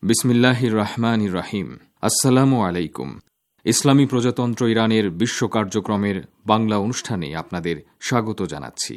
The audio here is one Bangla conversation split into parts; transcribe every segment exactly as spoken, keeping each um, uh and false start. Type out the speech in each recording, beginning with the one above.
বিসমিল্লাহির রহমানির রহিম। আসসালামু আলাইকুম। ইসলামী প্রজাতন্ত্র ইরানের বিশ্ব কার্যক্রমের বাংলা অনুষ্ঠানে আপনাদের স্বাগত জানাচ্ছি।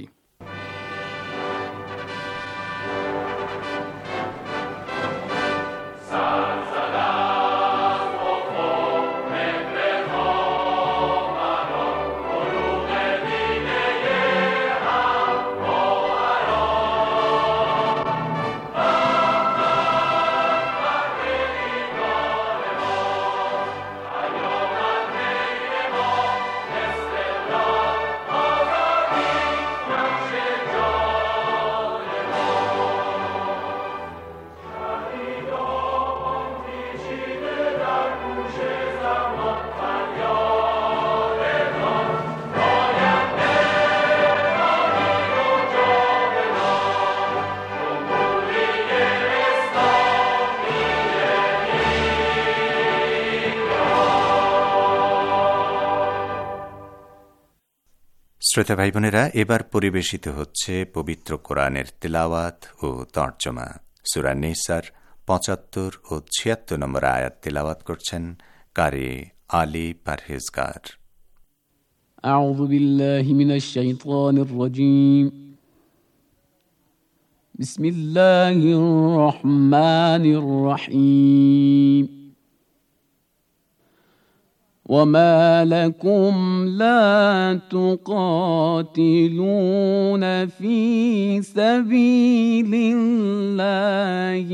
শ্রোতা ভাই বোনেরা, এবার পরিবেশিত হচ্ছে পবিত্র কোরআনের তিলাওয়াত ও তর্জমা। সূরা নিসার পঁচাত্তর ও ছিয়াত্তর নম্বর আয়াত তিলাওয়াত করছেন কারি আলী পারহেজগার। আউযু বিল্লাহি মিনাশ শাইতানির রাজীম। বিসমিল্লাহির রহমানির রহিম। وما لكم لا تقاتلون في سبيل الله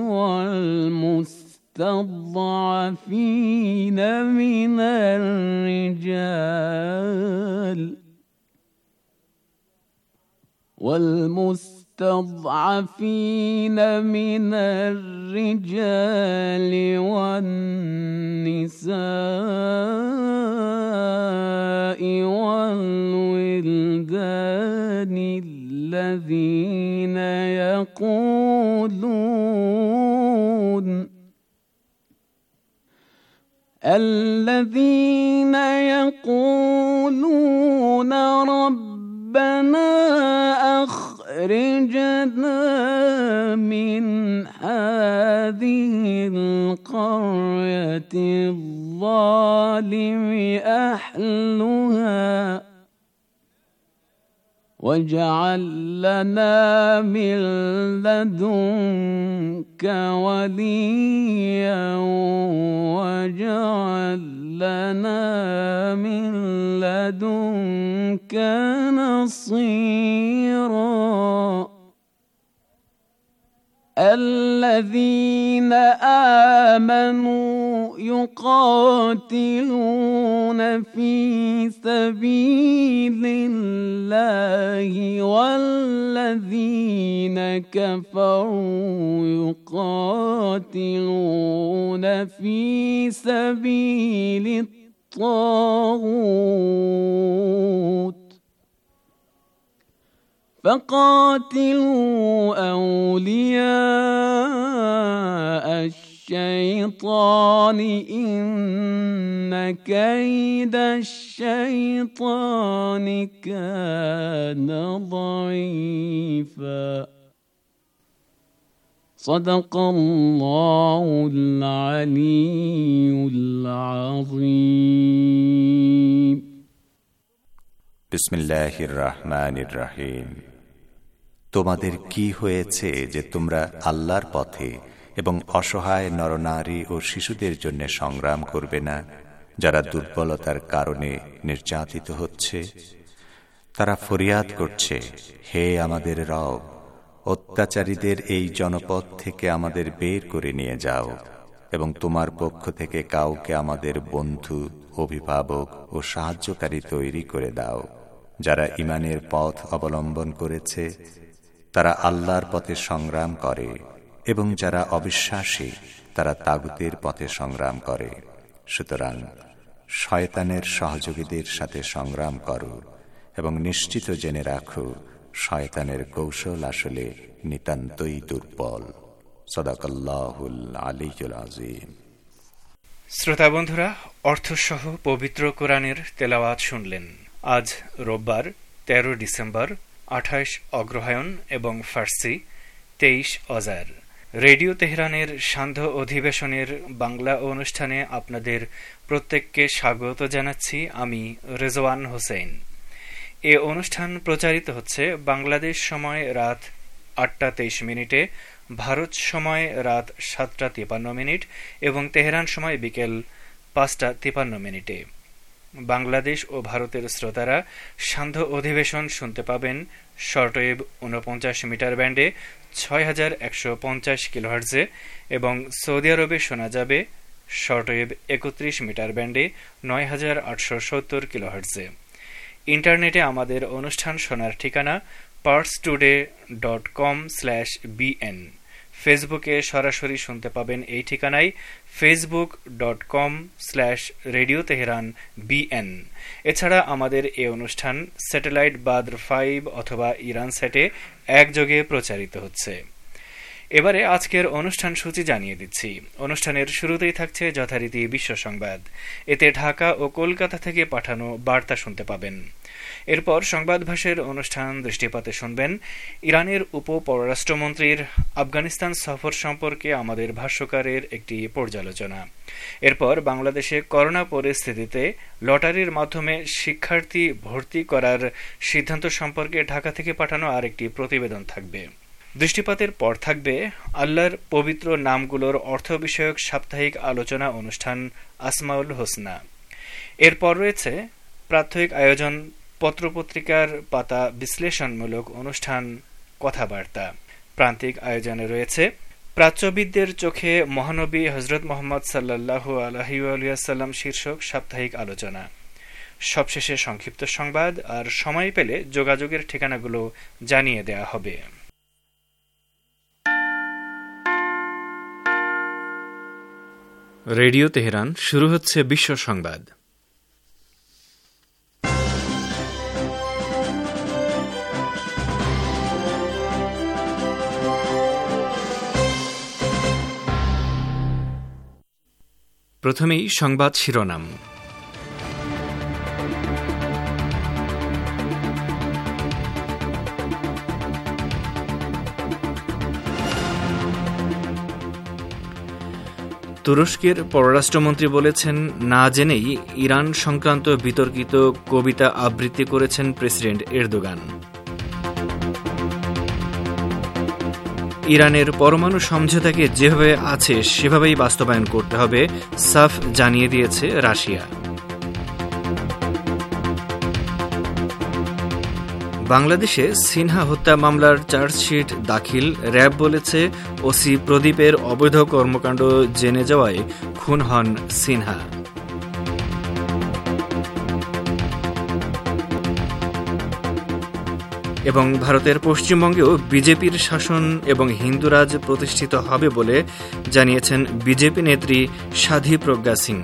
والمستضعفين من الرجال والمستضعفين من الرجال والنساء والولدان الذين يقولون الذين يقولون ربنا أخرجنا من هذه القرية الظالم أهلها واجعل لنا من لدنك وليا واجعل لنا من لدنك نصيرا. الذين آمنوا يقاتلون في سبيل الله والذين كفروا يقاتلون في سبيل الطاغوت فقاتلوا أولياء الشيطان إن كيد الشيطان كان ضعيفا. صدق الله العلي العظيم. বিসমিল্লাহির রহমানির রহিম। তোমাদের কি হয়েছে যে তোমরা আল্লাহর পথে এবং অসহায় নরনারী ও শিশুদের জন্য সংগ্রাম করবে না, যারা দুর্বলতার কারণে নির্যাতিত হচ্ছে? তারা ফরিয়াদ করছে, হে আমাদের রব, অত্যাচারীদের এই জনপদ থেকে আমাদের বের করে নিয়ে যাও এবং তোমার পক্ষ থেকে কাউকে আমাদের বন্ধু, অভিভাবক ও সাহায্যকারী তৈরি করে দাও। যারা ঈমানের পথ অবলম্বন করেছে তারা আল্লাহর পথে সংগ্রাম করে, এবং যারা অবিশ্বাসী তারা তাগুতের পথে সংগ্রাম করে। সুতরাং শয়তানের সহযোগীদের সাথে সংগ্রাম করো এবং নিশ্চিত জেনে রাখো, শয়তানের কৌশল আসলে নিতান্তই দুর্বল। সাদাকাল্লাহুল আলিয়্যুল আযীম। শ্রোতা বন্ধুরা, অর্থসহ পবিত্র কোরআনের তেলাওয়াত শুনলেন। আজ রোববার তেরো ডিসেম্বর, আঠাশ অগ্রহায়ণ এবং ফার্সি তেইশ অজার। রেডিও তেহরানের সান্ধ্য অধিবেশনের বাংলা অনুষ্ঠানে আপনাদের প্রত্যেককে স্বাগত জানাচ্ছি। আমি রেজওয়ান হোসেন। এ অনুষ্ঠান প্রচারিত হচ্ছে বাংলাদেশ সময় রাত আটটা তেইশ মিনিটে, ভারত সময় রাত সাতটা তিপান্ন মিনিট এবং তেহরান সময় বিকেল পাঁচটা তিপান্ন মিনিটে। বাংলাদেশ ও ভারতের শ্রোতারা সান্ধ্য অধিবেশন শুনতে পাবেন শর্টওয়েভ উনপঞ্চাশ মিটার ব্যান্ডে ছয় হাজার একশো পঞ্চাশ কিলোহার্টজে এবং সৌদি আরবে শোনা যাবে শর্টওয়েভ একত্রিশ মিটার ব্যান্ডে নয় হাজার আটশো সত্তর কিলোহার্টজে। ইন্টারনেটে আমাদের অনুষ্ঠান শোনার ঠিকানা Pars today dot com slash BN. ফেসবুকে সরাসরি শুনতে পাবেন এই ঠিকানায় Facebook dot com slash radio Tehran BN. এছাড়া আমাদের এ অনুষ্ঠান স্যাটেলাইট বাদ্র ফাইভ অথবা ইরান স্যাটে একযোগে প্রচারিত হচ্ছে। এবারে আজকের অনুষ্ঠান সূচি জানিয়ে দিচ্ছি। অনুষ্ঠানের শুরুতেই থাকছে যথারীতি বিশ্ব সংবাদ। এতে ঢাকা ও কলকাতা থেকে পাঠানো বার্তা শুনতে পাবেন। এরপর সংবাদ ভাষের অনুষ্ঠান দৃষ্টিপাতে শুনবেন ইরানের উপ পররাষ্ট্রমন্ত্রীর আফগানিস্তান সফর সম্পর্কে আমাদের ভাষ্যকারের একটি পর্যালোচনা। এরপর বাংলাদেশে করোনা পরিস্থিতিতে লটারির মাধ্যমে শিক্ষার্থী ভর্তি করার সিদ্ধান্ত সম্পর্কে ঢাকা থেকে পাঠানো আরেকটি প্রতিবেদন থাকবে। দৃষ্টিপাতের পর থাকবে আল্লাহর পবিত্র নামগুলোর অর্থ বিষয়ক সাপ্তাহিক আলোচনা অনুষ্ঠান আসমাউল হোসনা। এরপর রয়েছে প্রাত্যহিক আয়োজন পত্রপত্রিকার পাতা বিশ্লেষণমূলক অনুষ্ঠান কথাবার্তা। প্রান্তিক আয়োজনে রয়েছে প্রাচ্যবিদদের চোখে মহানবী হজরত মোহাম্মদ সাল্লাল্লাহু আলাইহি ওয়াসাল্লাম শীর্ষক সাপ্তাহিক আলোচনা। সবশেষে সংক্ষিপ্ত সংবাদ, আর সময় পেলে যোগাযোগের ঠিকানাগুলো জানিয়ে দেয়া হবে। রেডিও তেহরান, শুরু হচ্ছে বিশ্ব সংবাদ। প্রথমেই সংবাদ শিরোনাম। তুরস্কের পররাষ্ট্রমন্ত্রী বলেছেন, না জেনেই ইরান সংক্রান্ত বিতর্কিত কবিতা আবৃত্তি করেছেন প্রেসিডেন্ট এরদোগান। ইরানের পরমাণু সমঝোতাকে যেভাবে আছে সেভাবেই বাস্তবায়ন করতে হবে, সাফ জানিয়ে দিয়েছে রাশিয়া। বাংলাদেশে সিনহা হত্যা মামলার চার্জশিট দাখিল। র্যাব বলেছে, ওসি প্রদীপের অবৈধ কর্মকাণ্ড জেনে যাওয়ায় খুন হন সিনহা। এবং ভারতের পশ্চিমবঙ্গেও বিজেপির শাসন এবং হিন্দুরাজ প্রতিষ্ঠিত হবে বলে জানিয়েছেন বিজেপি নেত্রী সাধ্বী প্রজ্ঞা সিং।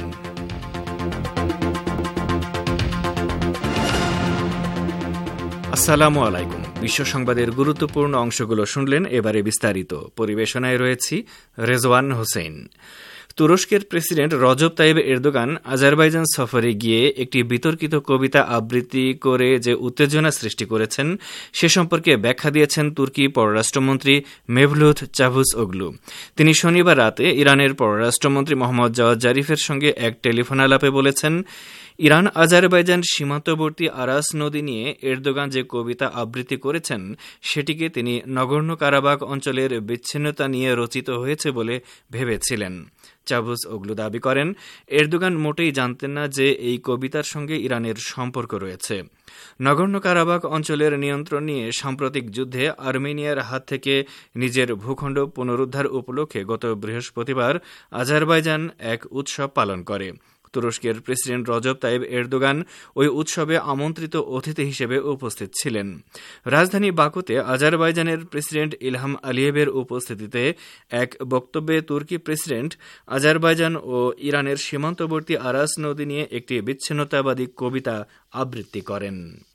আসসালামু আলাইকুম। বিশ্ব সংবাদের গুরুত্বপূর্ণ অংশগুলো শুনলেন, এবারে বিস্তারিত। পরিবেশনায় রয়েছি রেজওয়ান হোসেন। তুরস্কের president Recep Tayyip Erdogan Azerbaijan সফরে গিয়ে একটি বিতর্কিত কবিতা আবৃত্তি করে যে উত্তেজনা সৃষ্টি করেছেন সে সম্পর্কে ব্যাখ্যা দিয়েছেন তুর্কি পররাষ্ট্রমন্ত্রী মেভলুত চাভুসওগলু। তিনি শনিবার রাতে ইরানের পররাষ্ট্রমন্ত্রী মোহাম্মদ জাওয়াদ জারিফের সঙ্গে এক টেলিফোন আলাপে বলেছেন, ইরান আজারবাইজান সীমান্তবর্তী আরাস নদী নিয়ে এরদোগান যে কবিতা আবৃত্তি করেছেন সেটিকে তিনি নগর্নো কারাবাখ অঞ্চলের বিচ্ছিন্নতা নিয়ে রচিত হয়েছে বলে ভেবেছিলেন। চাভুসওগলু দাবি করেন, এরদোগান মোটেই জানতেন না যে এই কবিতার সঙ্গে ইরানের সম্পর্ক রয়েছে। নগর্নো কারাবাখ অঞ্চলের নিয়ন্ত্রণ নিয়ে সাম্প্রতিক যুদ্ধে আর্মেনিয়ার হাত থেকে নিজের ভূখণ্ড পুনরুদ্ধার উপলক্ষে গত বৃহস্পতিবার আজারবাইজান এক উৎসব পালন করে। তুরস্কের প্রেসিডেন্ট রজব তাইব এরদোগান ওই উৎসবে আমন্ত্রিত অতিথি হিসেবে উপস্থিত ছিলেন। রাজধানী বাকুতে আজারবাইজানের প্রেসিডেন্ট ইলহাম আলিয়েভের উপস্থিতিতে এক বক্তব্যে তুর্কি প্রেসিডেন্ট আজারবাইজান ও ইরানের সীমান্তবর্তী আরাস নদী নিয়ে একটি বিচ্ছিন্নতাবাদী কবিতা আবৃত্তি করেন।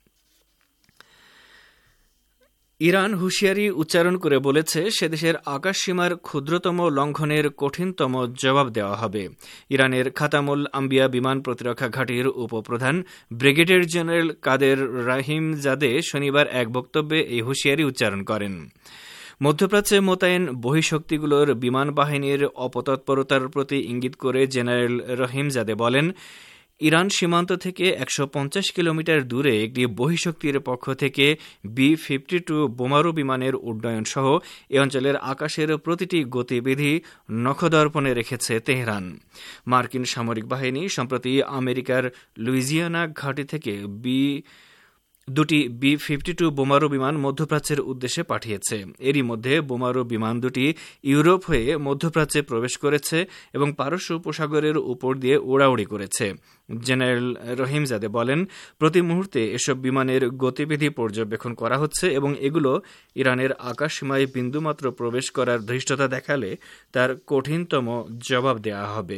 ইরান হুঁশিয়ারি উচ্চারণ করে বলেছে, সেদেশের আকাশসীমার ক্ষুদ্রতম লঙ্ঘনের কঠিনতম জবাব দেওয়া হবে। ইরানের খাতামুল আম্বিয়া বিমান প্রতিরক্ষা ঘাঁটির উপপ্রধান ব্রিগেডিয়ার জেনারেল কাদের রাহিমজাদে শনিবার এক বক্তব্যে এই হুঁশিয়ারি উচ্চারণ করেন। মধ্যপ্রাচ্যে মোতায়েন বহিঃশক্তিগুলোর বিমান বাহিনীর অপতৎপরতার প্রতি ইঙ্গিত করে জেনারেল রহিমজাদে বলেন, ইরান সীমান্ত থেকে একশো পঞ্চাশ কিলোমিটার দূরে একটি বহিঃশক্তির পক্ষ থেকে বি ফিফটি টু বোমারু বিমানের উড্ডয়ন সহ এ অঞ্চলের আকাশের প্রতিটি গতিবিধি নখদর্পণে রেখেছে তেহরান। মার্কিন সামরিক বাহিনী সম্প্রতি আমেরিকার লুইজিয়ানা ঘাঁটি থেকে বি দুটি বি ফিফটি টু বোমারু বিমান মধ্যপ্রাচ্যের উদ্দেশ্যে পাঠিয়েছে। এরই মধ্যে বোমারু বিমান দুটি ইউরোপ হয়ে মধ্যপ্রাচ্যে প্রবেশ করেছে এবং পারস্য উপসাগরের উপর দিয়ে উড়াউড়ি করেছে। জেনারেল রহিমজাদে বলেন, প্রতি মুহূর্তে এসব বিমানের গতিবিধি পর্যবেক্ষণ করা হচ্ছে এবং এগুলো ইরানের আকাশসীমায় বিন্দুমাত্র প্রবেশ করার ধৃষ্টতা দেখালে তার কঠিনতম জবাব দেওয়া হবে।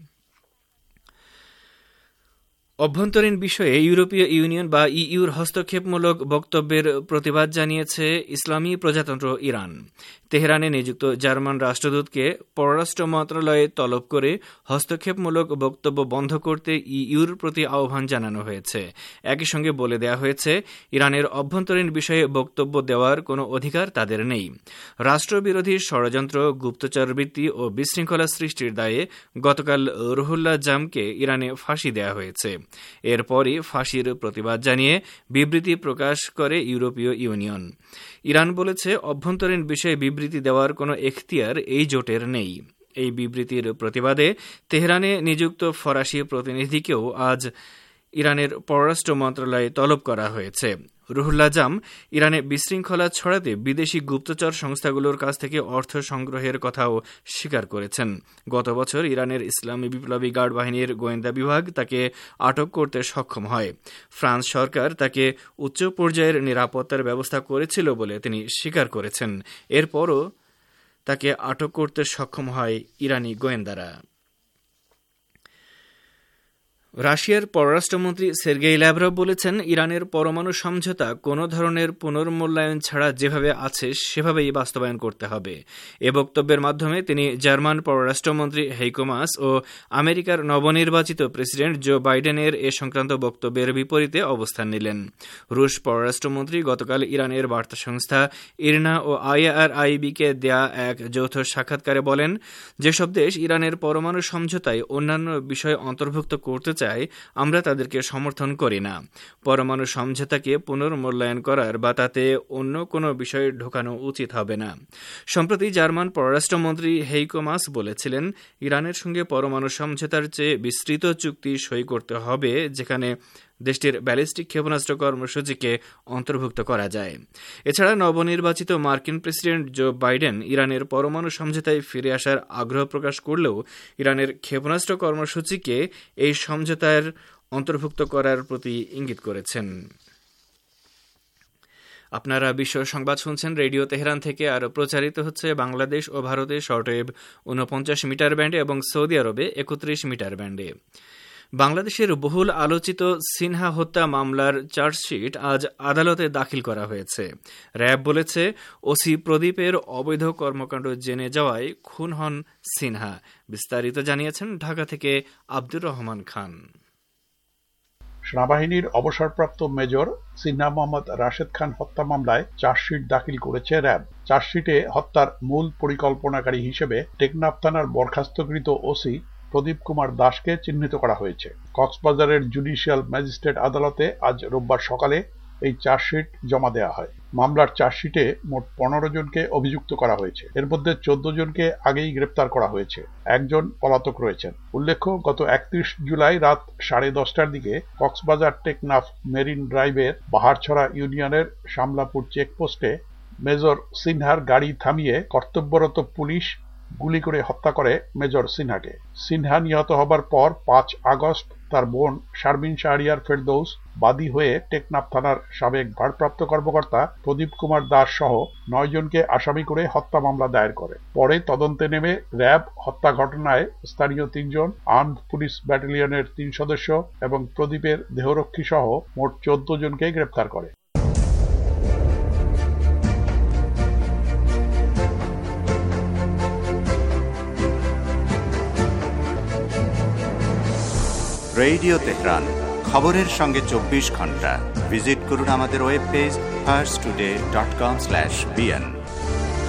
অভ্যন্তরীণ বিষয়ে ইউরোপীয় ইউনিয়ন বা ইইউর হস্তক্ষেপমূলক বক্তব্যের প্রতিবাদ জানিয়েছে ইসলামী প্রজাতন্ত্র ইরান। তেহরানে নিযুক্ত জার্মান রাষ্ট্রদূতকে পররাষ্ট্র মন্ত্রণালয়ে তলব করে হস্তক্ষেপমূলক বক্তব্য বন্ধ করতে ইইউর প্রতি আহ্বান জানানো হয়েছে। একই সঙ্গে বলে দেওয়া হয়েছে, ইরানের অভ্যন্তরীণ বিষয়ে বক্তব্য দেওয়ার কোনো অধিকার তাদের নেই। রাষ্ট্রবিরোধী ষড়যন্ত্র, গুপ্তচরবৃত্তি ও বিশৃঙ্খলা সৃষ্টির দায়ে গতকাল রুহুল্লাহ জামকে ইরানে ফাঁসি দেওয়া হয়েছে। এরপরই ফাঁসির প্রতিবাদ জানিয়ে বিবৃতি প্রকাশ করে ইউরোপীয় ইউনিয়ন। ইরান বলেছে, অভ্যন্তরীণ বিষয়ে বিবৃতি দেওয়ার কোনো এখতিয়ার এই জোটের নেই। এই বিবৃতির প্রতিবাদে তেহরানে নিযুক্ত ফরাসি প্রতিনিধিকেও আজ ইরানের পররাষ্ট্র মন্ত্রণালয়ে তলব করা হয়েছে। রুহুল্লাহ জাম ইরানে বিশৃঙ্খলা ছড়াতে বিদেশি গুপ্তচর সংস্থাগুলোর কাছ থেকে অর্থ সংগ্রহের কথাও স্বীকার করেছেন। গত বছর ইরানের ইসলামী বিপ্লবী গার্ড বাহিনীর গোয়েন্দা বিভাগ তাকে আটক করতে সক্ষম হয়। ফ্রান্স সরকার তাকে উচ্চ পর্যায়ের নিরাপত্তার ব্যবস্থা করেছিল বলে তিনি স্বীকার করেছেন। এরপরও তাকে আটক করতে সক্ষম হয় ইরানি গোয়েন্দারা। রাশিয়ার পররাষ্ট্রমন্ত্রী সের্গেই ল্যাভরভ বলেছেন, ইরানের পরমাণু সমঝোতা কোনো ধরনের পুনর্মূল্যায়ন ছাড়া যেভাবে আছে সেভাবেই বাস্তবায়ন করতে হবে। এ বক্তব্যের মাধ্যমে তিনি জার্মান পররাষ্ট্রমন্ত্রী হেইকো মাস ও আমেরিকার নবনির্বাচিত প্রেসিডেন্ট জো বাইডেনের এ সংক্রান্ত বক্তব্যের বিপরীতে অবস্থান নিলেন। রুশ পররাষ্ট্রমন্ত্রী গতকাল ইরানের বার্তা সংস্থা ইরনা ও আইআরআইবিকে দেয়া এক যৌথ সাক্ষাৎকারে বলেন, যেসব দেশ ইরানের পরমাণু সমঝোতায় অন্যান্য বিষয় অন্তর্ভুক্ত করতে চায়, আমরা তাদেরকে সমর্থন করি না। পরমাণু সমঝোতাকে পুনর্মূল্যায়ন করার বা তাতে অন্য কোনো বিষয় ঢোকানো উচিত হবে না। সম্প্রতি জার্মান পররাষ্ট্রমন্ত্রী হেইকো মাস বলেছিলেন, ইরানের সঙ্গে পরমাণু সমঝোতার চেয়ে বিস্তৃত চুক্তি সই করতে হবে, যেখানে দেশটির ব্যালিস্টিক ক্ষেপণাস্ত্র কর্মসূচিকে অন্তর্ভুক্ত করা যায়। এছাড়া নবনির্বাচিত মার্কিন প্রেসিডেন্ট জো বাইডেন ইরানের পরমাণু সমঝোতায় ফিরে আসার আগ্রহ প্রকাশ করলেও ইরানের ক্ষেপণাস্ত্র কর্মসূচিকে এই সমঝোতার অন্তর্ভুক্ত করার প্রতি ইঙ্গিত করেছেন। আপনারা বিশ্ব সংবাদ শুনছেন রেডিও তেহরান থেকে, আর প্রচারিত হচ্ছে বাংলাদেশ ও ভারতে শর্টওয়েভ ঊনপঞ্চাশ মিটার ব্যান্ডে এবং সৌদি আরবে একত্রিশ মিটার ব্যান্ডে। বাংলাদেশের বহুল আলোচিত সিনহা হত্যা মামলার চার্জশিট আজ আদালতে দাখিল করা হয়েছে। র্যাব বলেছে, ওসি প্রদীপের অবৈধ কর্মকাণ্ড জেনে যাওয়ায় খুন হন সিনহা। বিস্তারিত জানিয়েছেন ঢাকা থেকে আব্দুর রহমান খান। সেনাবাহিনীর অবসরপ্রাপ্ত মেজর সিনহা মোহাম্মদ রাশেদ খান হত্যা মামলায় চার্জশিট দাখিল করেছে র্যাব। চার্জশিটে হত্যার মূল পরিকল্পনাকারী হিসেবে টেকনাফ থানার বরখাস্তকৃত ওসি প্রদীপ কুমার দাসকে চিহ্নিত করা হয়েছে। কক্সবাজারের জুডিশিয়াল ম্যাজিস্ট্রেট আদালতে আজ রোববার সকালে এই চার্জশিট জমা দেওয়া হয়। মামলার চার্জশিটে মোট পনেরো জনকে অভিযুক্ত করা হয়েছে। এর মধ্যে চোদ্দ জনকে আগেই গ্রেপ্তার করা হয়েছে, একজন পলাতক রয়েছেন। উল্লেখ্য, গত একত্রিশ জুলাই রাত সাড়ে দশটার দিকে কক্সবাজার টেকনাফ মেরিন ড্রাইভের বাহারছড়া ইউনিয়নের শামলাপুর চেকপোস্টে মেজর সিনহার গাড়ি থামিয়ে কর্তব্যরত পুলিশ গুলি করে হত্যা করে মেজর সিনহাকে। সিনহা নিহত হবার পর পাঁচ আগস্ট তার বোন শারমিন শাহরিয়ার ফেরদৌস বাদী হয়ে টেকনাফ থানার সাবেক ভারপ্রাপ্ত কর্মকর্তা প্রদীপ কুমার দাস সহ নয় জনকে আসামি করে হত্যা মামলা দায়ের করে। পরে তদন্তে নেমে র্যাব হত্যা ঘটনায় স্থানীয় তিনজন, আর্মড পুলিশ ব্যাটালিয়নের তিন সদস্য এবং প্রদীপের দেহরক্ষী সহ মোট চোদ্দ জনকে গ্রেপ্তার করে। রেডিও তেহরান, খবরের সঙ্গে চব্বিশ ঘন্টা। ভিজিট করুন আমাদের web page first today dot com slash BN.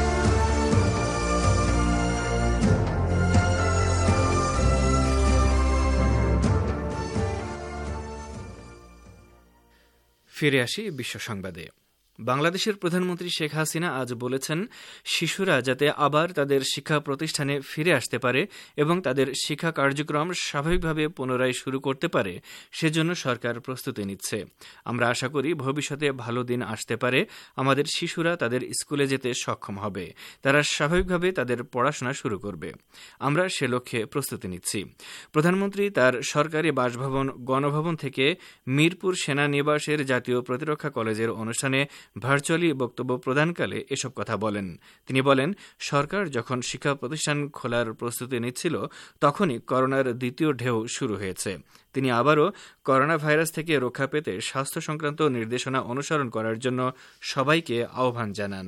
ফিরে আসি বিশ্ব সংবাদে। বাংলাদেশের প্রধানমন্ত্রী শেখ হাসিনা আজ বলেছেন, শিশুরা যাতে আবার তাদের শিক্ষা প্রতিষ্ঠানে ফিরে আসতে পারে এবং তাদের শিক্ষা কার্যক্রম স্বাভাবিকভাবে পুনরায় শুরু করতে পারে, সেজন্য সরকার প্রস্তুতি নিচ্ছে। আমরা আশা করি ভবিষ্যতে ভালো দিন আসতে পারে, আমাদের শিশুরা তাদের স্কুলে যেতে সক্ষম হবে, তারা স্বাভাবিকভাবে তাদের পড়াশোনা শুরু করবে। আমরা সে লক্ষ্যে প্রস্তুতি নিচ্ছি। প্রধানমন্ত্রী তার সরকারি বাসভবন গণভবন থেকে মিরপুর সেনানিবাসের জাতীয় প্রতিরক্ষা কলেজের অনুষ্ঠানে ভার্চুয়ালি বক্তব্য প্রদানকালে এসব কথা বলেন। তিনি বলেন, সরকার যখন শিক্ষা প্রতিষ্ঠান খোলার প্রস্তুতি নিচ্ছিল তখনই করোনার দ্বিতীয় ঢেউ শুরু হয়েছে। তিনি আবারও করোনা ভাইরাস থেকে রক্ষা পেতে স্বাস্থ্য সংক্রান্ত নির্দেশনা অনুসরণ করার জন্য সবাইকে আহ্বান জানান।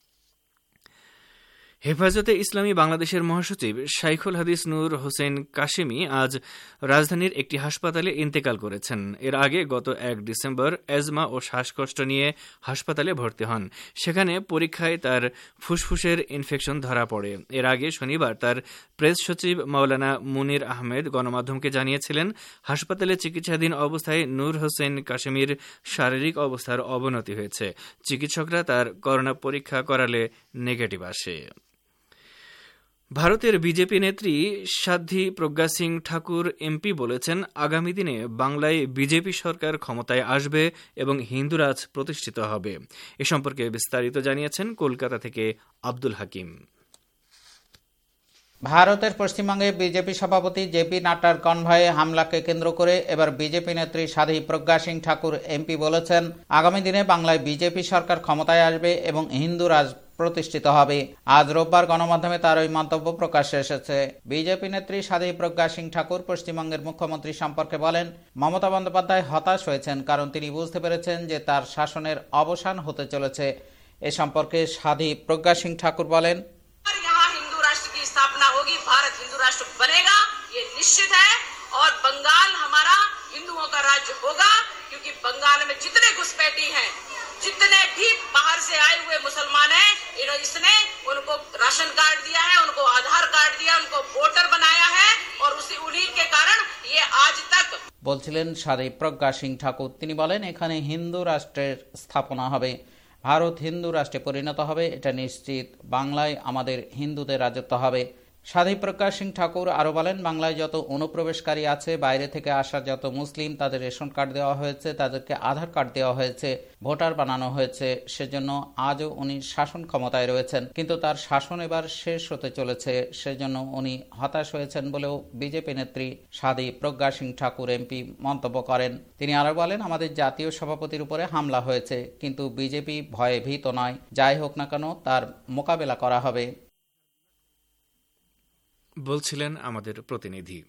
হেফাজতে ইসলামী বাংলাদেশের মহাসচিব শাইখুল হাদিস নূর হোসেন কাশেমি আজ রাজধানীর একটি হাসপাতালে ইন্তেকাল করেছেন। এর আগে গত এক ডিসেম্বর অ্যাজমা ও শ্বাসকষ্ট নিয়ে হাসপাতালে ভর্তি হন। সেখানে পরীক্ষায় তার ফুসফুসের ইনফেকশন ধরা পড়ে। এর আগে শনিবার তার প্রেস সচিব মাওলানা মুনির আহমেদ গণমাধ্যমকে জানিয়েছিলেন, হাসপাতালে চিকিৎসাধীন অবস্থায় নূর হোসেন কাশেমির শারীরিক অবস্থার অবনতি হয়েছে। চিকিৎসকরা তার করোনা পরীক্ষা করালে নেগেটিভ আসে। ভারতের বিজেপি নেত্রী সাধ্বী প্রজ্ঞা সিং ঠাকুর এমপি বলেছেন, আগামী দিনে বাংলায় বিজেপি সরকার ক্ষমতায় আসবে এবং হিন্দুরাজ প্রতিষ্ঠিত হবে। এ সম্পর্কে বিস্তারিত জানিয়েছেন কলকাতা থেকে আব্দুল হাকিম। ভারতের পশ্চিমবঙ্গে বিজেপি সভাপতি জেপি নাড্ডার কনভয়ে হামলাকে কেন্দ্র করে এবার বিজেপি নেত্রী সাধ্বী প্রজ্ঞা সিং ঠাকুর এমপি বলেছেন, আগামী দিনে বাংলায় বিজেপি সরকার ক্ষমতায় আসবে এবং হিন্দুরাজ প্রতিষ্ঠিত হবে। আজ রোববার গণমাধ্যমে তার ওই মন্তব্য প্রকাশ্যে এসেছে। বিজেপি নেত্রী সাধ্বী প্রজ্ঞা সিং ঠাকুর পশ্চিমবঙ্গের মুখ্যমন্ত্রী সম্পর্কে বলেন, মমতা বন্দ্যোপাধ্যায় হতাশ হয়েছেন, কারণ তিনি বুঝতে পেরেছেন যে তার শাসনের অবসান হতে চলেছে। এ সম্পর্কে সাধ্বী প্রজ্ঞা সিং ঠাকুর বলেন, भारत हिंदू राष्ट्र बनेगा, ये निश्चित है, और बंगाल हमारा हिंदुओं का राज्य होगा, क्योंकि बंगाल में जितने घुसपैठी हैं, जितने भी बाहर से आए हुए मुसलमान हैं, इसने उनको राशन कार्ड दिया है, उनको आधार कार्ड दिया, उनको वोटर बनाया है, और उसी उन्हीं के कारण ये आज तक বলছিলেন সাধ্বী প্রজ্ঞা সিং ঠাকুর। তিনি বলেন, এখানে হিন্দু রাষ্ট্রের স্থাপনা হবে, ভারত হিন্দু রাষ্ট্রে পরিণত হবে, এটা নিশ্চিত। বাংলায় আমাদের হিন্দুদের রাজত্ব হবে। সাধ্বী প্রজ্ঞা সিং ঠাকুর আরও বলেন, বাংলায় যত অনুপ্রবেশকারী আছে, বাইরে থেকে আসা যত মুসলিম, তাদের রেশন কার্ড দেওয়া হয়েছে, তাদেরকে আধার কার্ড দেওয়া হয়েছে, ভোটার বানানো হয়েছে। সেজন্য আজও উনি শাসন ক্ষমতায় রয়েছেন, কিন্তু তার শাসন এবার শেষ হতে চলেছে। সেজন্য উনি হতাশ হয়েছেন বলেও বিজেপি নেত্রী সাধ্বী প্রজ্ঞা সিং ঠাকুর এমপি মন্তব্য করেন। তিনি আরও বলেন, আমাদের জাতীয় সভাপতির উপরে হামলা হয়েছে, কিন্তু বিজেপি ভয়ে ভীত নয়। যাই হোক না কেন, তার মোকাবেলা করা হবে, বলছিলেন আমাদের প্রতিনিধি।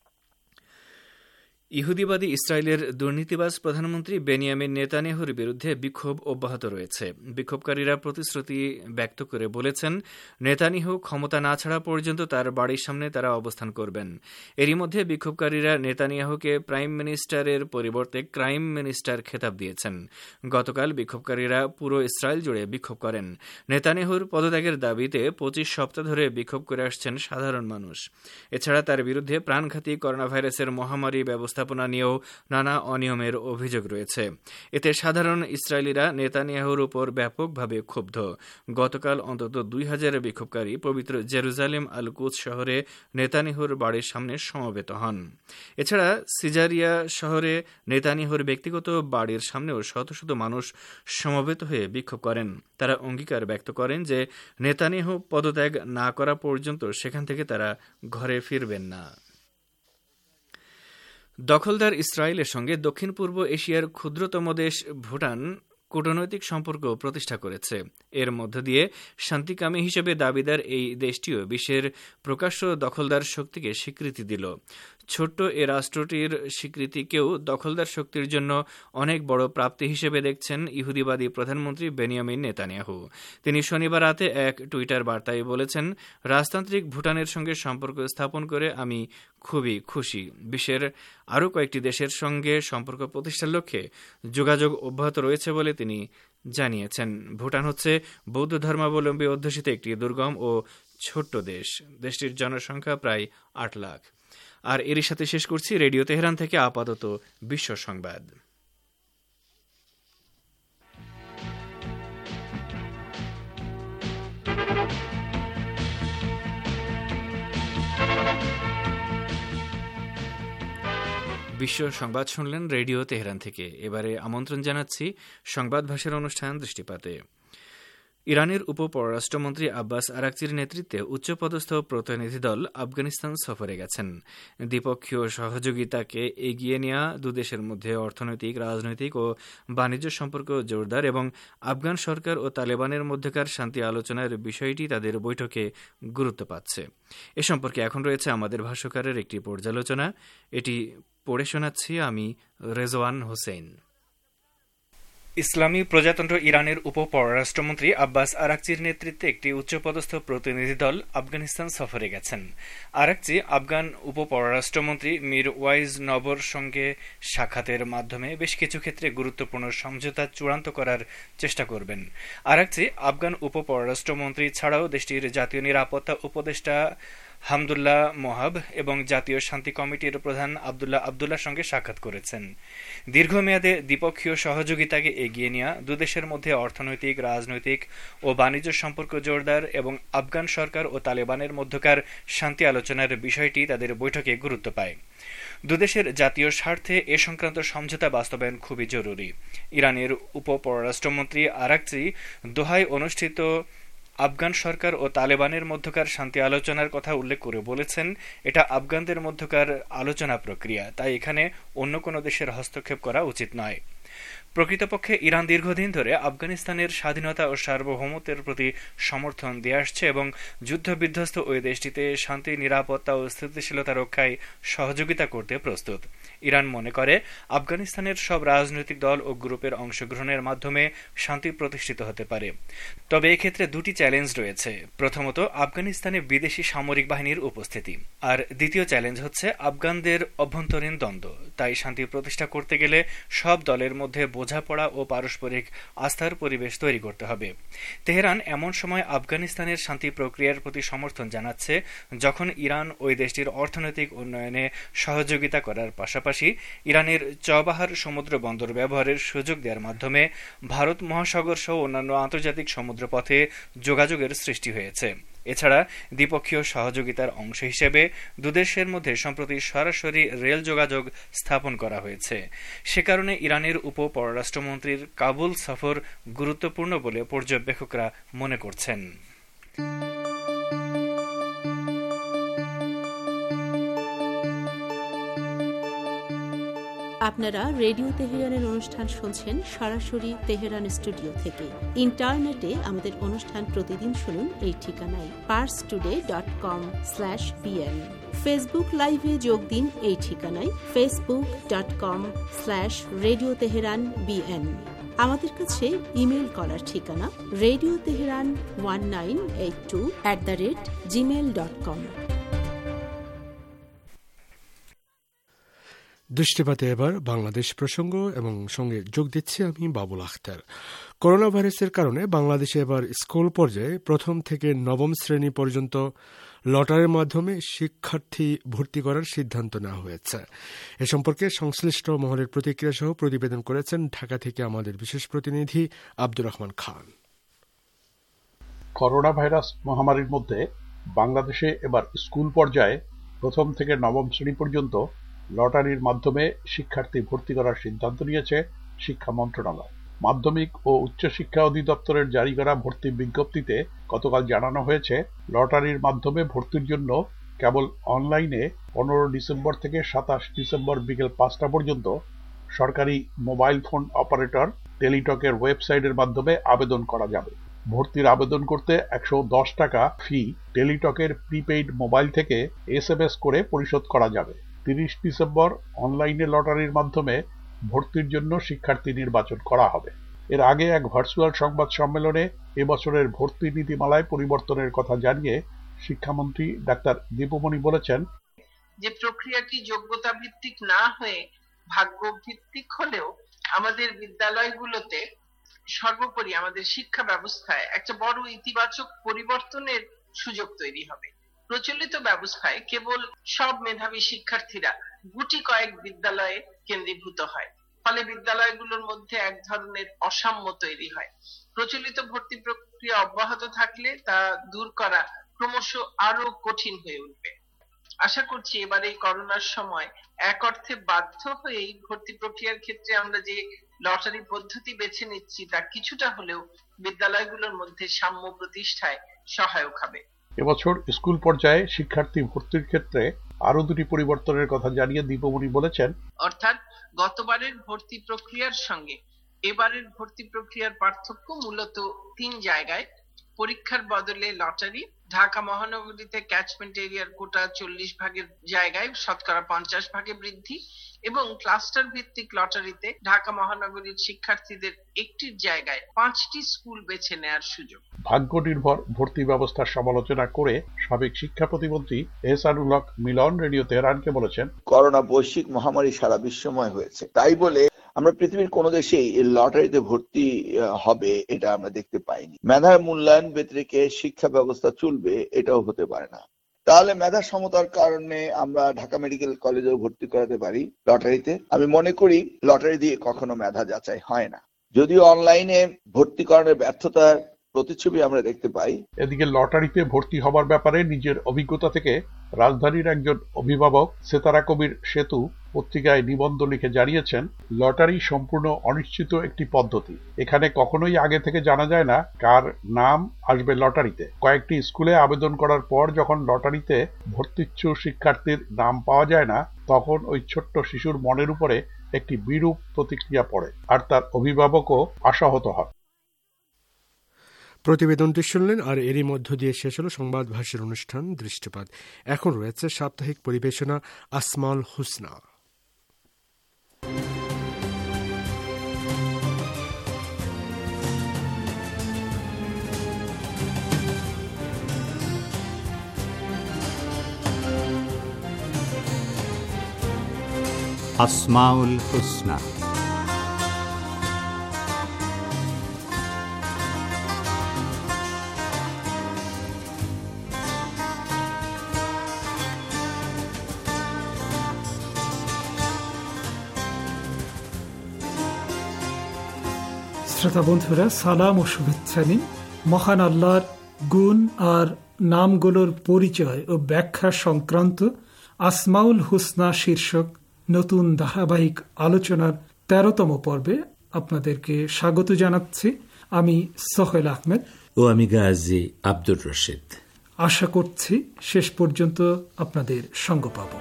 ইহুদিবাদী ইসরায়েলের দুর্নীতিবাজ প্রধানমন্ত্রী বেনিয়ামিন নেতানিয়াহুর বিরুদ্ধে বিক্ষোভ অব্যাহত রয়েছে। বিক্ষোভকারীরা প্রতিশ্রুতি ব্যক্ত করে বলেছেন, নেতানিয়াহু ক্ষমতা না ছাড়া পর্যন্ত তার বাড়ির সামনে তারা অবস্থান করবেন। এরই মধ্যে বিক্ষোভকারীরা নেতানিয়াহুকে প্রাইম মিনিস্টারের পরিবর্তে ক্রাইম মিনিস্টার খেতাব দিয়েছেন। গতকাল বিক্ষোভকারীরা পুরো ইসরায়েল জুড়ে বিক্ষোভ করেন। নেতানিয়াহুর পদত্যাগের দাবিতে পঁচিশ সপ্তাহ ধরে বিক্ষোভ করে আসছেন সাধারণ মানুষ। এছাড়া তার বিরুদ্ধে প্রাণঘাতী করোনা ভাইরাসের মহামারী ব্যবস্থা স্থাপনা নিয়েও নানা অনিয়মের অভিযোগ রয়েছে। এতে সাধারণ ইসরায়েলিরা নেতানিয়াহুর উপর ব্যাপকভাবে ক্ষুব্ধ। গতকাল অন্তত দুই হাজার বিক্ষোভকারী পবিত্র জেরুজালেম আল কুদস শহরে নেতানিয়াহুর বাড়ির সামনে সমবেত হন। এছাড়া সিজারিয়া শহরে নেতানিয়াহুর ব্যক্তিগত বাড়ির সামনেও শত শত মানুষ সমবেত হয়ে বিক্ষোভ করেন। তারা অঙ্গীকার ব্যক্ত করেন যে নেতানিয়াহু পদত্যাগ না করা পর্যন্ত সেখান থেকে তারা ঘরে ফিরবেন না। দখলদার ইসরায়েলের সঙ্গে দক্ষিণ পূর্ব এশিয়ার ক্ষুদ্রতম দেশ ভুটান কূটনৈতিক সম্পর্ক প্রতিষ্ঠা করেছে। এর মধ্য দিয়ে শান্তিকামী হিসেবে দাবিদার এই দেশটিও বিশ্বের প্রকাশ্য দখলদার শক্তিকে স্বীকৃতি দিল। ছোট্ট এ রাষ্ট্রটির স্বীকৃতিকেও দখলদার শক্তির জন্য অনেক বড় প্রাপ্তি হিসেবে দেখছেন ইহুদিবাদী প্রধানমন্ত্রী বেনিয়ামিন নেতানিয়াহু। তিনি শনিবার রাতে এক টুইটার বার্তায় বলেছেন, রাজতান্ত্রিক ভুটানের সঙ্গে সম্পর্ক স্থাপন করে আমি খুবই খুশি। বিশ্বের আরও কয়েকটি দেশের সঙ্গে সম্পর্ক প্রতিষ্ঠার লক্ষ্যে যোগাযোগ অব্যাহত রয়েছে বলে তিনি জানিয়েছেন। ভুটান হচ্ছে বৌদ্ধ ধর্মাবলম্বী অধ্যুষিত একটি দুর্গম ও ছোট্ট দেশ। দেশটির জনসংখ্যা প্রায় আট লাখ। আর এরই সাথে শেষ করছি রেডিও তেহরান থেকে আপাতত বিশ্ব সংবাদ। বিশ্ব সংবাদ শুনলেন রেডিও তেহরান থেকে। এবারে আমন্ত্রণ জানাচ্ছি সংবাদ ভাষার অনুষ্ঠান দৃষ্টিপাতে। ইরানের উপ পররাষ্ট্রমন্ত্রী আব্বাস আরাকচির নেতৃত্বে উচ্চপদস্থ প্রতিনিধি দল আফগানিস্তান সফরে গেছেন। দ্বিপক্ষীয় সহযোগিতাকে এগিয়ে নেওয়া, দুদেশের মধ্যে অর্থনৈতিক, রাজনৈতিক ও বাণিজ্য সম্পর্ক জোরদার এবং আফগান সরকার ও তালেবানের মধ্যকার শান্তি আলোচনার বিষয়টি তাদের বৈঠকে গুরুত্ব পাচ্ছে। এ সম্পর্কে এখন রয়েছে আমাদের ভাষ্যকারের একটি পর্যালোচনা। এটি পড়ে শোনাচ্ছি আমি, রেজওয়ান হোসেন। ইসলামী প্রজাতন্ত্র ইরানের উপ পররাষ্ট্রমন্ত্রী আব্বাস আরাকচির নেতৃত্বে একটি উচ্চপদস্থ প্রতিনিধি দল আফগানিস্তান সফরে গেছেন। আরাকচি আফগান উপ পররাষ্ট্রমন্ত্রী মীর ওয়াইজ নবর সঙ্গে সাক্ষাতের মাধ্যমে বেশ কিছু ক্ষেত্রে গুরুত্বপূর্ণ সমঝোতা চূড়ান্ত করার চেষ্টা করবেন। আরাকচি আফগান উপ পররাষ্ট্রমন্ত্রী ছাড়াও দেশটির জাতীয় নিরাপত্তা উপদেষ্টা হামদুল্লাহ মোহাব এবং জাতীয় শান্তি কমিটির প্রধান আবদুল্লাহ আবদুল্লার সঙ্গে সাক্ষাৎ করেছেন। দীর্ঘমেয়াদে দ্বিপক্ষীয় সহযোগিতাকে এগিয়ে নেওয়া, দুদেশের মধ্যে অর্থনৈতিক, রাজনৈতিক ও বাণিজ্য সম্পর্ক জোরদার এবং আফগান সরকার ও তালেবানের মধ্যকার শান্তি আলোচনার বিষয়টি তাদের বৈঠকে গুরুত্ব পায়। দুদেশের জাতীয় স্বার্থে এ সংক্রান্ত সমঝোতা বাস্তবায়ন খুবই জরুরি। ইরানের উপ পররাষ্ট্রমন্ত্রী আরাকচি দোহায় অনুষ্ঠিত আফগান সরকার ও তালেবানের মধ্যকার শান্তি আলোচনার কথা উল্লেখ করে বলেছেন, এটা আফগানদের মধ্যকার আলোচনা প্রক্রিয়া, তাই এখানে অন্য কোনো দেশের হস্তক্ষেপ করা উচিত নয়। প্রকৃতপক্ষে ইরান দীর্ঘদিন ধরে আফগানিস্তানের স্বাধীনতা ও সার্বভৌমত্বের প্রতি সমর্থন দিয়ে আসছে এবং যুদ্ধবিধ্বস্ত ওই দেশটিতে শান্তি, নিরাপত্তা ও স্থিতিশীলতা রক্ষায় সহযোগিতা করতে প্রস্তুত। ইরান মনে করে আফগানিস্তানের সব রাজনৈতিক দল ও গ্রুপের অংশগ্রহণের মাধ্যমে শান্তি প্রতিষ্ঠিত হতে পারে। তবে এক্ষেত্রে দুটি চ্যালেঞ্জ রয়েছে। প্রথমত, আফগানিস্তানে বিদেশি সামরিক বাহিনীর উপস্থিতি, আর দ্বিতীয় চ্যালেঞ্জ হচ্ছে আফগানদের অভ্যন্তরীণ দ্বন্দ্ব। তাই শান্তি প্রতিষ্ঠা করতে গেলে সব দলের মধ্যে বোঝাপড়া ও পারস্পরিক আস্থার পরিবেশ তৈরি করতে হবে। তেহরান এমন সময় আফগানিস্তানের শান্তি প্রক্রিয়ার প্রতি সমর্থন জানাচ্ছে যখন ইরান ওই দেশটির অর্থনৈতিক উন্নয়নে সহযোগিতা করার পাশাপাশি ইরানের চবাহার সমুদ্র বন্দর ব্যবহারের সুযোগ দেওয়ার মাধ্যমে ভারত মহাসাগর সহ অন্যান্য আন্তর্জাতিক সমুদ্রপথে যোগাযোগের সৃষ্টি হয়েছে। এছাড়া দ্বিপক্ষীয় সহযোগিতার অংশ হিসেবে দুদেশের মধ্যে সম্প্রতি সরাসরি রেল যোগাযোগ স্থাপন করা হয়েছে। সে কারণে ইরানের উপ পররাষ্ট্রমন্ত্রীর কাবুল সফর গুরুত্বপূর্ণ বলে পর্যবেক্ষকরা মনে করছেন। আপনারা রেডিও তেহরানের অনুষ্ঠান শুনছেন সরাসরি তেহরান স্টুডিও থেকে। ইন্টারনেটে আমাদের অনুষ্ঠান প্রতিদিন শুনুন এই ঠিকানায় Pars today dot com slash BN. Facebook লাইভে যোগ দিন এই ঠিকানায় Facebook dot com slash radio Tehran BN. আমাদের কাছে ইমেল করার ঠিকানা radio Tehran one nine eight two at the rate gmail dot com. দৃষ্টিপাতে এবার বাংলাদেশ প্রসঙ্গ এবং সঙ্গে যোগ দিচ্ছি আমি বাবুল আখতার। করোনা ভাইরাসের কারণে বাংলাদেশে এবার স্কুল পর্যায়ে প্রথম থেকে নবম শ্রেণী পর্যন্ত লটারির মাধ্যমে শিক্ষার্থী ভর্তি করার সিদ্ধান্ত নেওয়া হয়েছে। এ সম্পর্কে সংশ্লিষ্ট মহলের প্রতিক্রিয়া সহ প্রতিবেদন করেছেন ঢাকা থেকে আমাদের বিশেষ প্রতিনিধি আব্দুর রহমান খান। করোনা ভাইরাস মহামারীর মধ্যে বাংলাদেশে এবার স্কুল পর্যায়ে প্রথম থেকে নবম শ্রেণী পর্যন্ত লটারির মাধ্যমে শিক্ষার্থী ভর্তি করার সিদ্ধান্ত নিয়েছে শিক্ষা মন্ত্রণালয়। মাধ্যমিক ও উচ্চশিক্ষা অধিদপ্তরের জারি করা ভর্তি বিজ্ঞপ্তিতে গতকাল জানানো হয়েছে, লটারির মাধ্যমে ভর্তির জন্য কেবল অনলাইনে পনেরো ডিসেম্বর থেকে সাতাশ ডিসেম্বর বিকেল পাঁচটা পর্যন্ত সরকারি মোবাইল ফোন অপারেটর টেলিটকের ওয়েবসাইটের মাধ্যমে আবেদন করা যাবে। ভর্তির আবেদন করতে একশো দশ টাকা ফি টেলিটকের প্রিপেইড মোবাইল থেকে এস এম এস করে পরিশোধ করা যাবে। তিরিশ ডিসেম্বর অনলাইনে লটারির মাধ্যমে ভর্তির জন্য শিক্ষার্থী নির্বাচন করা হবে। এর আগে এক ভার্চুয়াল সংবাদ সম্মেলনে এবছরের ভর্তি নীতিমালায় পরিবর্তনের কথা জানিয়ে শিক্ষামন্ত্রী ডাক্তার দীপুমণি বলেছেন, যে প্রক্রিয়াটি যোগ্যতা ভিত্তিক না হয়ে ভাগ্য ভিত্তিক হলেও আমাদের বিদ্যালয়গুলোতে সর্বোপরি আমাদের শিক্ষা ব্যবস্থায় একটা বড় ইতিবাচক পরিবর্তনের সুযোগ তৈরি হবে। প্রচলিত ব্যবস্থায় কেবল সব মেধাবী শিক্ষার্থীরা গুটি কয়েক বিদ্যালয়ে কেন্দ্রীভূত হয়, ফলে বিদ্যালয়গুলোর মধ্যে এক ধরনের অসাম্য তৈরি হয়। প্রচলিত ভর্তি প্রক্রিয়া অব্যাহত থাকলে তা দূর করা ক্রমশ আরো কঠিন হয়ে উঠবে। আশা করছি এবার এই করোনার সময় এক অর্থে বাধ্য হয়েই ভর্তি প্রক্রিয়ার ক্ষেত্রে আমরা যে লটারি পদ্ধতি বেছে নিচ্ছি তা কিছুটা হলেও বিদ্যালয়গুলোর মধ্যে সাম্য প্রতিষ্ঠায় সহায়ক হবে। এবছর স্কুল পর্যায়ে শিক্ষার্থী ভর্তির ক্ষেত্রে আরো দুটি পরিবর্তনের কথা জানিয়ে দীপমণি বলেছেন, অর্থাৎ গতবারের ভর্তি প্রক্রিয়ার সঙ্গে এবারের ভর্তি প্রক্রিয়ার পার্থক্য মূলত তিন জায়গায়। পরীক্ষার বদলে লটারি, ঢাকা মহানগরীতে ক্যাচমেন্ট এরিয়ার কোটা চল্লিশ ভাগের জায়গায় শতকরা পঞ্চাশ ভাগে বৃদ্ধি এবং ক্লাস্টার ভিত্তিক লটারিতে ঢাকা মহানগরীর শিক্ষার্থীদের একটির জায়গায় পাঁচটি স্কুল বেছে নেওয়ার সুযোগ। ভাগ্য নির্ভর ভর্তি ব্যবস্থার সমালোচনা করে সাবেক শিক্ষা প্রতিমন্ত্রী এহসানুল হক মিলন রেডিও তেহরানকে বলেছেন, করোনা বৈশ্বিক মহামারী সারা বিশ্বময় হয়েছে, তাই বলে আমরা পৃথিবীর কোনো দেশেই লটারিতে ভর্তি হবে এটা আমরা দেখতে পাইনি। মেধার মূল্যায়ন ব্যতিরেকে শিক্ষা ব্যবস্থা চলবে এটাও হতে পারে না। তাহলে মেধা সমতার কারণে আমরা ঢাকা মেডিকেল কলেজেও ভর্তি করাতে পারি লটারিতে। আমি মনে করি লটারি দিয়ে কখনো মেধা যাচাই হয় না, যদিও অনলাইনে ভর্তি করানোর ব্যর্থতার প্রতিচ্ছবি আমরা দেখতে পাই। এদিকে লটারিতে ভর্তি হবার ব্যাপারে নিজের অভিজ্ঞতা থেকে রাজধানীর একজন অভিভাবক সেতারা কবির সেতু পত্রিকায় নিবন্ধ লিখে জানিয়েছেন, লটারি সম্পূর্ণ অনিশ্চিত একটি পদ্ধতি। এখানে কখনোই আগে থেকে জানা যায় না কার নাম আসবে লটারিতে। কয়েকটি স্কুলে আবেদন করার পর যখন লটারিতে ভর্তিচ্ছু শিক্ষার্থীর নাম পাওয়া যায় না, তখন ওই ছোট্ট শিশুর মনের উপরে একটি বিরূপ প্রতিক্রিয়া পড়ে আর তার অভিভাবকও আশাহত হয়। প্রতিবেদনটি শুনলেন, আর এরই মধ্য দিয়ে শেষ হল সংবাদ ভাষার অনুষ্ঠান দৃষ্টিপাত। এখন রয়েছে সাপ্তাহিক পরিবেশনা আসমাউল হুসনা। আসমাউল হুসনা। শ্রোতা বন্ধুরা, সালাম ও শুভেচ্ছা নিন। মহান আল্লাহর গুণ আর নামগুলোর পরিচয় ও ব্যাখ্যা সংক্রান্ত আসমাউল হুসনা শীর্ষক নতুন ধারাবাহিক আলোচনার তেরোতম পর্বে আপনাদেরকে স্বাগত জানাচ্ছি। আমি সোহেল আহমেদ ও আমি গাজী আব্দুর রশিদ। আশা করছি শেষ পর্যন্ত আপনাদের সঙ্গ পাব।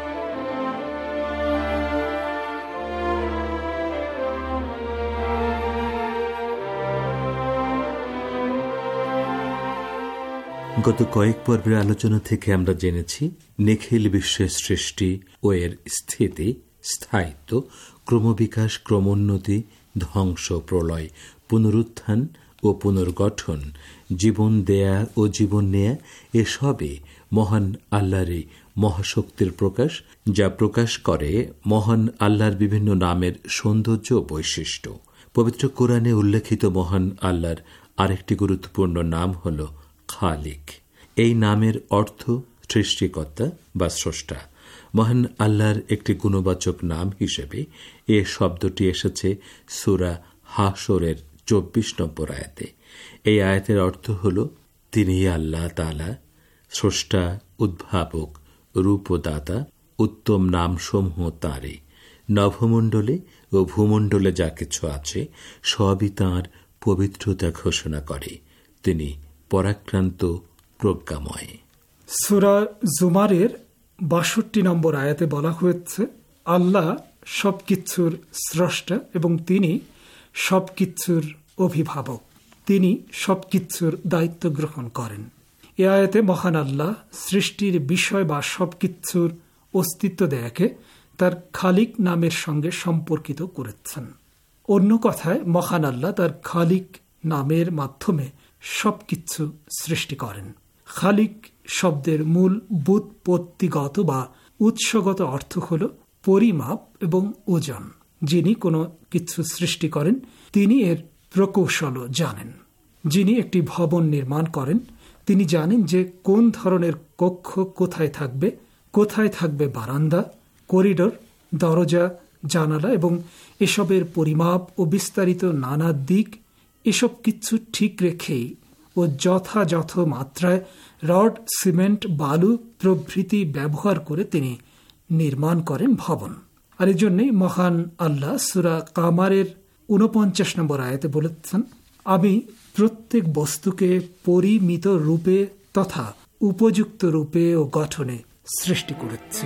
গত কয়েক পর্বের আলোচনা থেকে আমরা জেনেছি নিখিল বিশ্বের সৃষ্টি ও এর স্থিতি, স্থায়িত্ব, ক্রমবিকাশ, ক্রমোন্নতি, ধ্বংস, প্রলয়, পুনরুত্থান ও পুনর্গঠন, জীবন দেয়া ও জীবন নেয়া এসবই মহান আল্লাহরই মহাশক্তির প্রকাশ, যা প্রকাশ করে মহান আল্লাহর বিভিন্ন নামের সৌন্দর্য ও বৈশিষ্ট্য। পবিত্র কোরআনে উল্লেখিত মহান আল্লাহর আরেকটি গুরুত্বপূর্ণ নাম হল খালিক। এই নামের অর্থ সৃষ্টিকর্তা বা স্রষ্টা। মহান আল্লাহর একটি গুণবাচক নাম হিসেবে এ শব্দটি এসেছে সূরা হাশরের চব্বিশ নম্বর আয়াতে। এই আয়াতের অর্থ হল, তিনি আল্লাহ তাআলা, স্রষ্টা, উদ্ভাবক, রূপদাতা, উত্তম নামসমূহ তাঁরই। নভমণ্ডলে ও ভূমণ্ডলে যা কিছু আছে সবই তাঁর পবিত্রতা ঘোষণা করে। তিনি পরাক্রান্ত, প্রজ্ঞাময়। সূরা জুমারের বাষট্টি নম্বর আয়াতে বলা হয়েছে, আল্লাহ সবকিছুর স্রষ্টা এবং তিনি সবকিছুর অভিভাবক, তিনি সবকিছুর দায়িত্ব গ্রহণ করেন। এ আয়াতে মহান আল্লাহ সৃষ্টির বিষয় বা সবকিছুর অস্তিত্ব দেয়াকে তার খালিক নামের সঙ্গে সম্পর্কিত করেছেন। অন্য কথায় মহান আল্লাহ তার খালিক নামের মাধ্যমে সবকিছু সৃষ্টি করেন। খালিক শব্দের মূল ব্যুৎপত্তিগত বা উৎসগত অর্থ হল পরিমাপ এবং ওজন। যিনি কোনো কিছু সৃষ্টি করেন তিনি এর প্রকৌশলও জানেন। যিনি একটি ভবন নির্মাণ করেন তিনি জানেন যে কোন ধরনের কক্ষ কোথায় থাকবে, কোথায় থাকবে বারান্দা, করিডোর, দরজা, জানালা এবং এসবের পরিমাপ ও বিস্তারিত নানা দিক, এসব কিছু ঠিক রেখেই ও যথাযথ মাত্রায় রড, সিমেন্ট, বালু প্রভৃতি ব্যবহার করে তিনি নির্মাণ করেন ভবন। আর এই জন্যই মহান আল্লাহ সূরা কামারের উনপঞ্চাশ নম্বর আয়াতে বলেছেন, আমি প্রত্যেক বস্তুকে পরিমিত রূপে তথা উপযুক্ত রূপে ও গঠনে সৃষ্টি করেছি।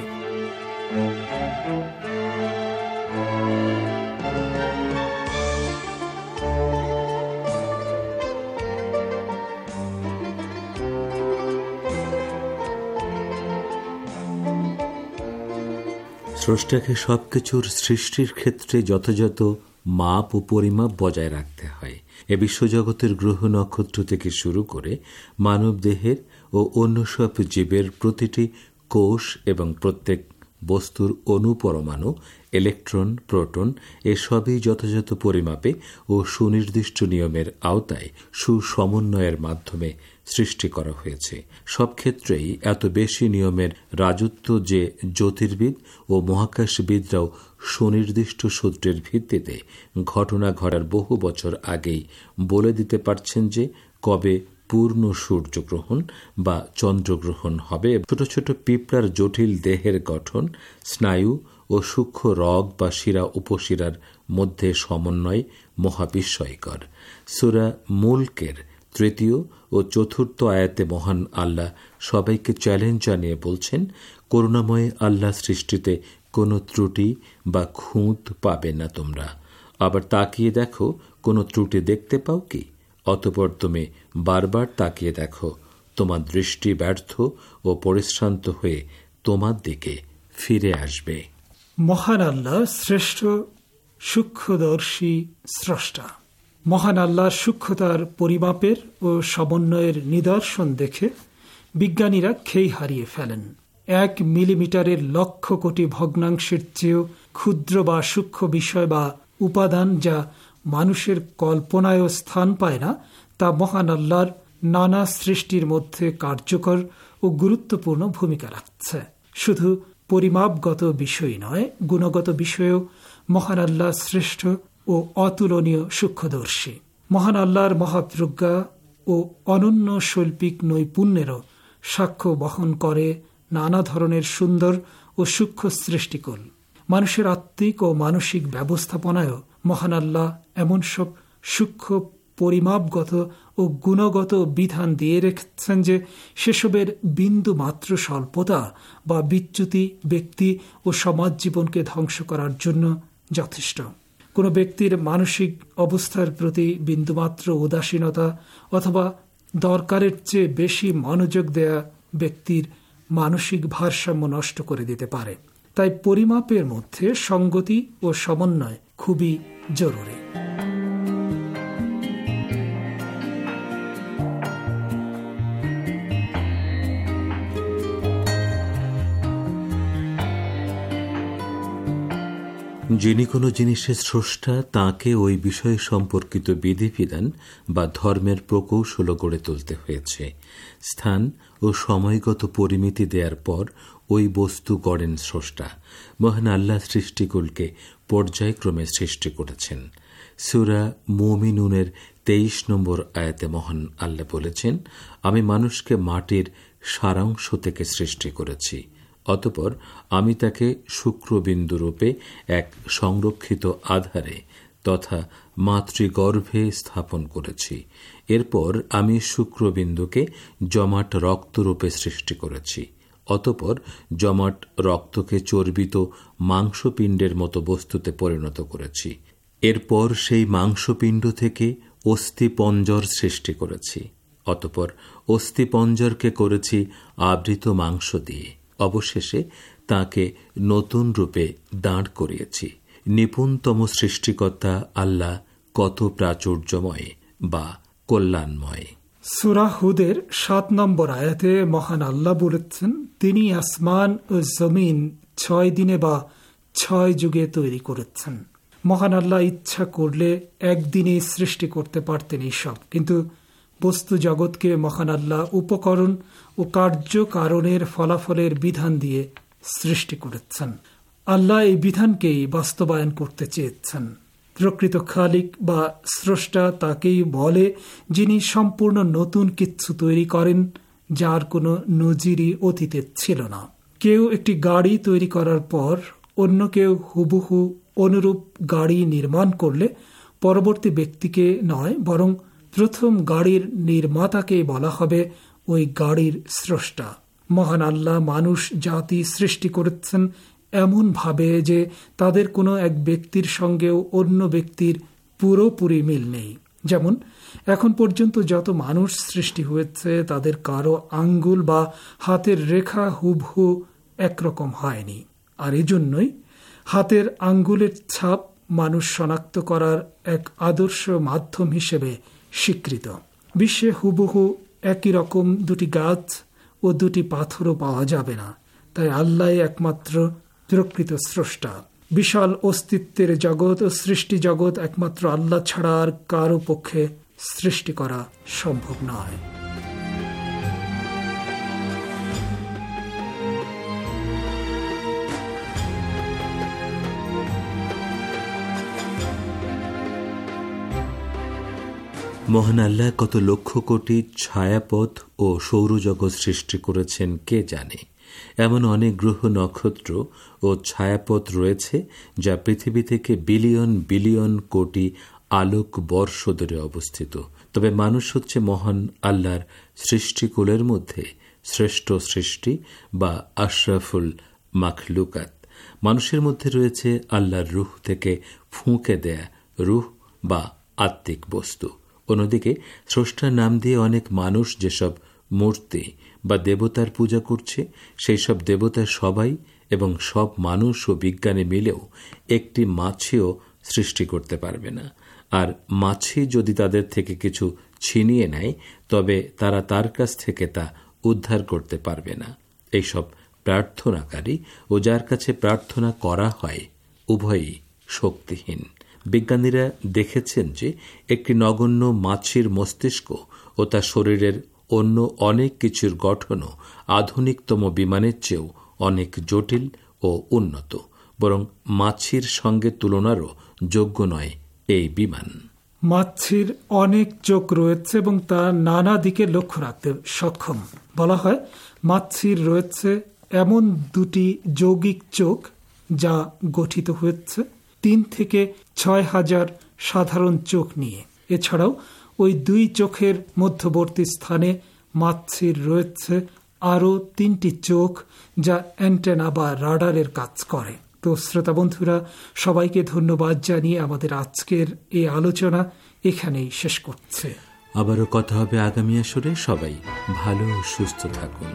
স্রষ্টাকে সবকিছুর সৃষ্টির ক্ষেত্রে যথাযথ মাপ ও পরিমাপ বজায় রাখতে হয়। এ বিশ্বজগতের গ্রহ নক্ষত্র থেকে শুরু করে মানব দেহের ও অন্য সব জীবের প্রতিটি কোষ এবং প্রত্যেক বস্তুর অণু, পরমাণু, ইলেকট্রন, প্রোটন এসবই যথাযথ পরিমাপে ও সুনির্দিষ্ট নিয়মের আওতায় সুসমন্বয়ের মাধ্যমে সৃষ্টি করা হয়েছে। সব ক্ষেত্রেই এত বেশি নিয়মের রাজত্ব যে জ্যোতির্বিদ ও মহাকাশবিদরাও সুনির্দিষ্ট সূত্রের ভিত্তিতে ঘটনা ঘটার বহু বছর আগেই বলে দিতে পারছেন যে কবে পূর্ণ সূর্যগ্রহণ বা চন্দ্রগ্রহণ হবে। ছোট ছোট পিঁপড়ার জটিল দেহের গঠন, স্নায়ু ও সূক্ষ্ম রগ বা শিরা উপশিরার মধ্যে সমন্বয় মহাবিস্ময়কর। সূরা মুলকের তৃতীয় ও চতুর্থ আয়াতে মহান আল্লাহ সবাইকে চ্যালেঞ্জ জানিয়ে বলছেন, করুণাময় আল্লাহ সৃষ্টিতে কোনো ত্রুটি বা খুঁত পাবে না তোমরা। আবার তাকিয়ে দেখো, কোনো ত্রুটি দেখতে পাও কি? অতঃপর তুমি বারবার তাকিয়ে দেখো, তোমার দৃষ্টি ব্যর্থ ও পরিশ্রান্ত হয়ে তোমার দিকে ফিরে আসবে। মহান আল্লাহ শ্রেষ্ঠ সূক্ষ্মদর্শী স্রষ্টা। মহান আল্লাহর সূক্ষ্মতার পরিমাপের ও সমন্বয়ের নিদর্শন দেখে বিজ্ঞানীরা খেই হারিয়ে ফেলেন। এক মিলিমিটারের লক্ষ কোটি ভগ্নাংশের চেয়েও ক্ষুদ্র বা সূক্ষ্ম বিষয় বা উপাদান যা মানুষের কল্পনায়ও স্থান পায় না, তা মহান আল্লাহর নানা সৃষ্টির মধ্যে কার্যকর ও গুরুত্বপূর্ণ ভূমিকা রাখছে। শুধু পরিমাপগত বিষয় নয়, গুণগত বিষয়েও মহান আল্লাহ শ্রেষ্ঠ ও অতুলনীয় সূক্ষ্মদর্শী। মহান আল্লাহর মহাপ্রজ্ঞা ও অনন্য শৈল্পিক নৈপুণ্যেরও সাক্ষ্য বহন করে নানা ধরনের সুন্দর ও সূক্ষ্ম সৃষ্টিকূল। মানুষের আত্মিক ও মানসিক ব্যবস্থাপনায়ও মহান আল্লাহ এমন সব সূক্ষ্ম পরিমাপগত ও গুণগত বিধান দিয়ে রেখেছেন যে সেসবের বিন্দু মাত্র স্বল্পতা বা বিচ্যুতি ব্যক্তি ও সমাজ জীবনকে ধ্বংস করার জন্য যথেষ্ট। কোনো ব্যক্তির মানসিক অবস্থার প্রতি বিন্দুমাত্র উদাসীনতা অথবা দরকারের চেয়ে বেশি মনোযোগ দেয়া ব্যক্তির মানসিক ভারসাম্য নষ্ট করে দিতে পারে। তাই পরিমাপের মধ্যে সঙ্গতি ও সমন্বয় খুবই জরুরি। যিনি কোনো জিনিসের স্রষ্টা, তাঁকে ওই বিষয় সম্পর্কিত বিধিবিধান বা ধর্মের প্রকৌশল গড়ে তুলতে হয়েছে। স্থান ও সময়গত পরিমিতি দেওয়ার পর ওই বস্তু গড়েন স্রষ্টা। মহান আল্লাহ সৃষ্টিকুলকে পর্যায়ক্রমে সৃষ্টি করেছেন। সূরা মুমিনুনের তেইশ নম্বর আয়াতে মহান আল্লাহ বলেছেন, আমি মানুষকে মাটির সারাংশ থেকে সৃষ্টি করেছি, অতঃপর আমি তাকে শুক্রবিন্দু রূপে এক সংরক্ষিত আধারে তথা মাতৃগর্ভে স্থাপন করেছি। এরপর আমি শুক্রবিন্দুকে জমাট রক্তরূপে সৃষ্টি করেছি, অতঃপর জমাট রক্তকে চর্বিত মাংসপিণ্ডের মতো বস্তুতে পরিণত করেছি। এরপর সেই মাংসপিণ্ড থেকে অস্থিপঞ্জর সৃষ্টি করেছি, অতঃপর অস্থিপঞ্জরকে করেছি আবৃত মাংস দিয়ে। অবশেষে তাকে নতুন রূপে দাঁড় করিয়েছি। নিপুণতম সৃষ্টিকর্তা আল্লাহ কত প্রাচুর্যময় বা কল্যাণময়। সূরা হুদের সাত নম্বর আয়াতে মহান আল্লাহ বলেছেন, তিনি আসমান ও জমিন ছয় দিনে বা ছয় যুগে তৈরি করেছেন। মহান আল্লাহ ইচ্ছা করলে একদিনে সৃষ্টি করতে পারতেন এইসব, কিন্তু বস্তু জগৎকে মহান আল্লাহ উপকরণ ও কার্য কারণের ফলাফলের বিধান দিয়ে সৃষ্টি করেছেন। আল্লাহ এই বিধানকেই বাস্তবায়ন করতে চেয়েছেন। প্রকৃত খালিক বা স্রষ্টা তাকেই বলে যিনি সম্পূর্ণ নতুন কিছু তৈরি করেন, যার কোনো নজিরই অতীতে ছিল না। কেউ একটি গাড়ি তৈরি করার পর অন্য কেউ হুবহু অনুরূপ গাড়ি নির্মাণ করলে পরবর্তী ব্যক্তিকে নয়, বরং প্রথম গাড়ির নির্মাতাকে বলা হবে ওই গাড়ির স্রষ্টা। মহান আল্লাহ মানুষ জাতি সৃষ্টি করেছেন এমন ভাবে যে তাদের কোনো এক ব্যক্তির সঙ্গেও অন্য ব্যক্তির পুরোপুরি মিল নেই। যেমন এখন পর্যন্ত যত মানুষ সৃষ্টি হয়েছে তাদের কারো আঙ্গুল বা হাতের রেখা হুবহু একরকম হয়নি। আর এজন্যই হাতের আঙ্গুলের ছাপ মানুষ শনাক্ত করার এক আদর্শ মাধ্যম হিসেবে স্বীকৃত। বিশ্বে হুবহু একই রকম দুটি গাছ ও দুটি পাথরও পাওয়া যাবে না। তাই আল্লাহ একমাত্র প্রকৃত স্রষ্টা। বিশাল অস্তিত্বের জগৎ ও সৃষ্টি জগৎ একমাত্র আল্লাহ ছাড়া আর কারো পক্ষে সৃষ্টি করা সম্ভব নয়। মহান আল্লাহ কত লক্ষ কোটি ছায়াপথ ও সৌরজগৎ সৃষ্টি করেছেন কে জানে। এমন অনেক গ্রহ নক্ষত্র ও ছায়াপথ রয়েছে যা পৃথিবী থেকে বিলিয়ন বিলিয়ন কোটি আলোক বর্ষ দূরে অবস্থিত। তবে মানুষ হচ্ছে মহান আল্লাহর সৃষ্টিকুলের মধ্যে শ্রেষ্ঠ সৃষ্টি বা আশরাফুল মাখলুকাত। মানুষের মধ্যে রয়েছে আল্লাহর রূহ থেকে ফুঁকে দেয়া রূহ বা আত্মিক বস্তু। অন্যদিকে স্রষ্টার নাম দিয়ে অনেক মানুষ যেসব মূর্তি বা দেবতার পূজা করছে, সেই সব দেবতা সবাই এবং সব মানুষ ও বিজ্ঞানী মিলেও একটি মাছিও সৃষ্টি করতে পারবে না। আর মাছি যদি তাদের থেকে কিছু ছিনিয়ে নেয় তবে তারা তার কাছ থেকে তা উদ্ধার করতে পারবে না। এইসব প্রার্থনাকারী ও যার কাছে প্রার্থনা করা হয় উভয়ই শক্তিহীন। বিজ্ঞানীরা দেখেছেন যে একটি নগণ্য মাছির মস্তিষ্ক ও তার শরীরের অন্য অনেক কিছুর গঠনও আধুনিকতম বিমানের চেয়েও অনেক জটিল ও উন্নত, বরং মাছির সঙ্গে তুলনারও যোগ্য নয় এই বিমান। মাছির অনেক চোখ রয়েছে এবং তা নানা দিকে লক্ষ্য রাখতে সক্ষম। বলা হয় মাছির রয়েছে এমন দুটি যৌগিক চোখ যা গঠিত হয়েছে তিন থেকে ছয় হাজার সাধারণ চোখ নিয়ে। এছাড়াও ওই দুই চোখের মধ্যবর্তী স্থানে মাছির রয়েছে আরও তিনটি চোখ যা অ্যান্টেনা বা রাডারের কাজ করে। তো শ্রোতা বন্ধুরা, সবাইকে ধন্যবাদ জানিয়ে আমাদের আজকের এই আলোচনা এখানেই শেষ করছে। আবারও কথা হবে আগামী আসরে। সবাই ভালো ও সুস্থ থাকুন।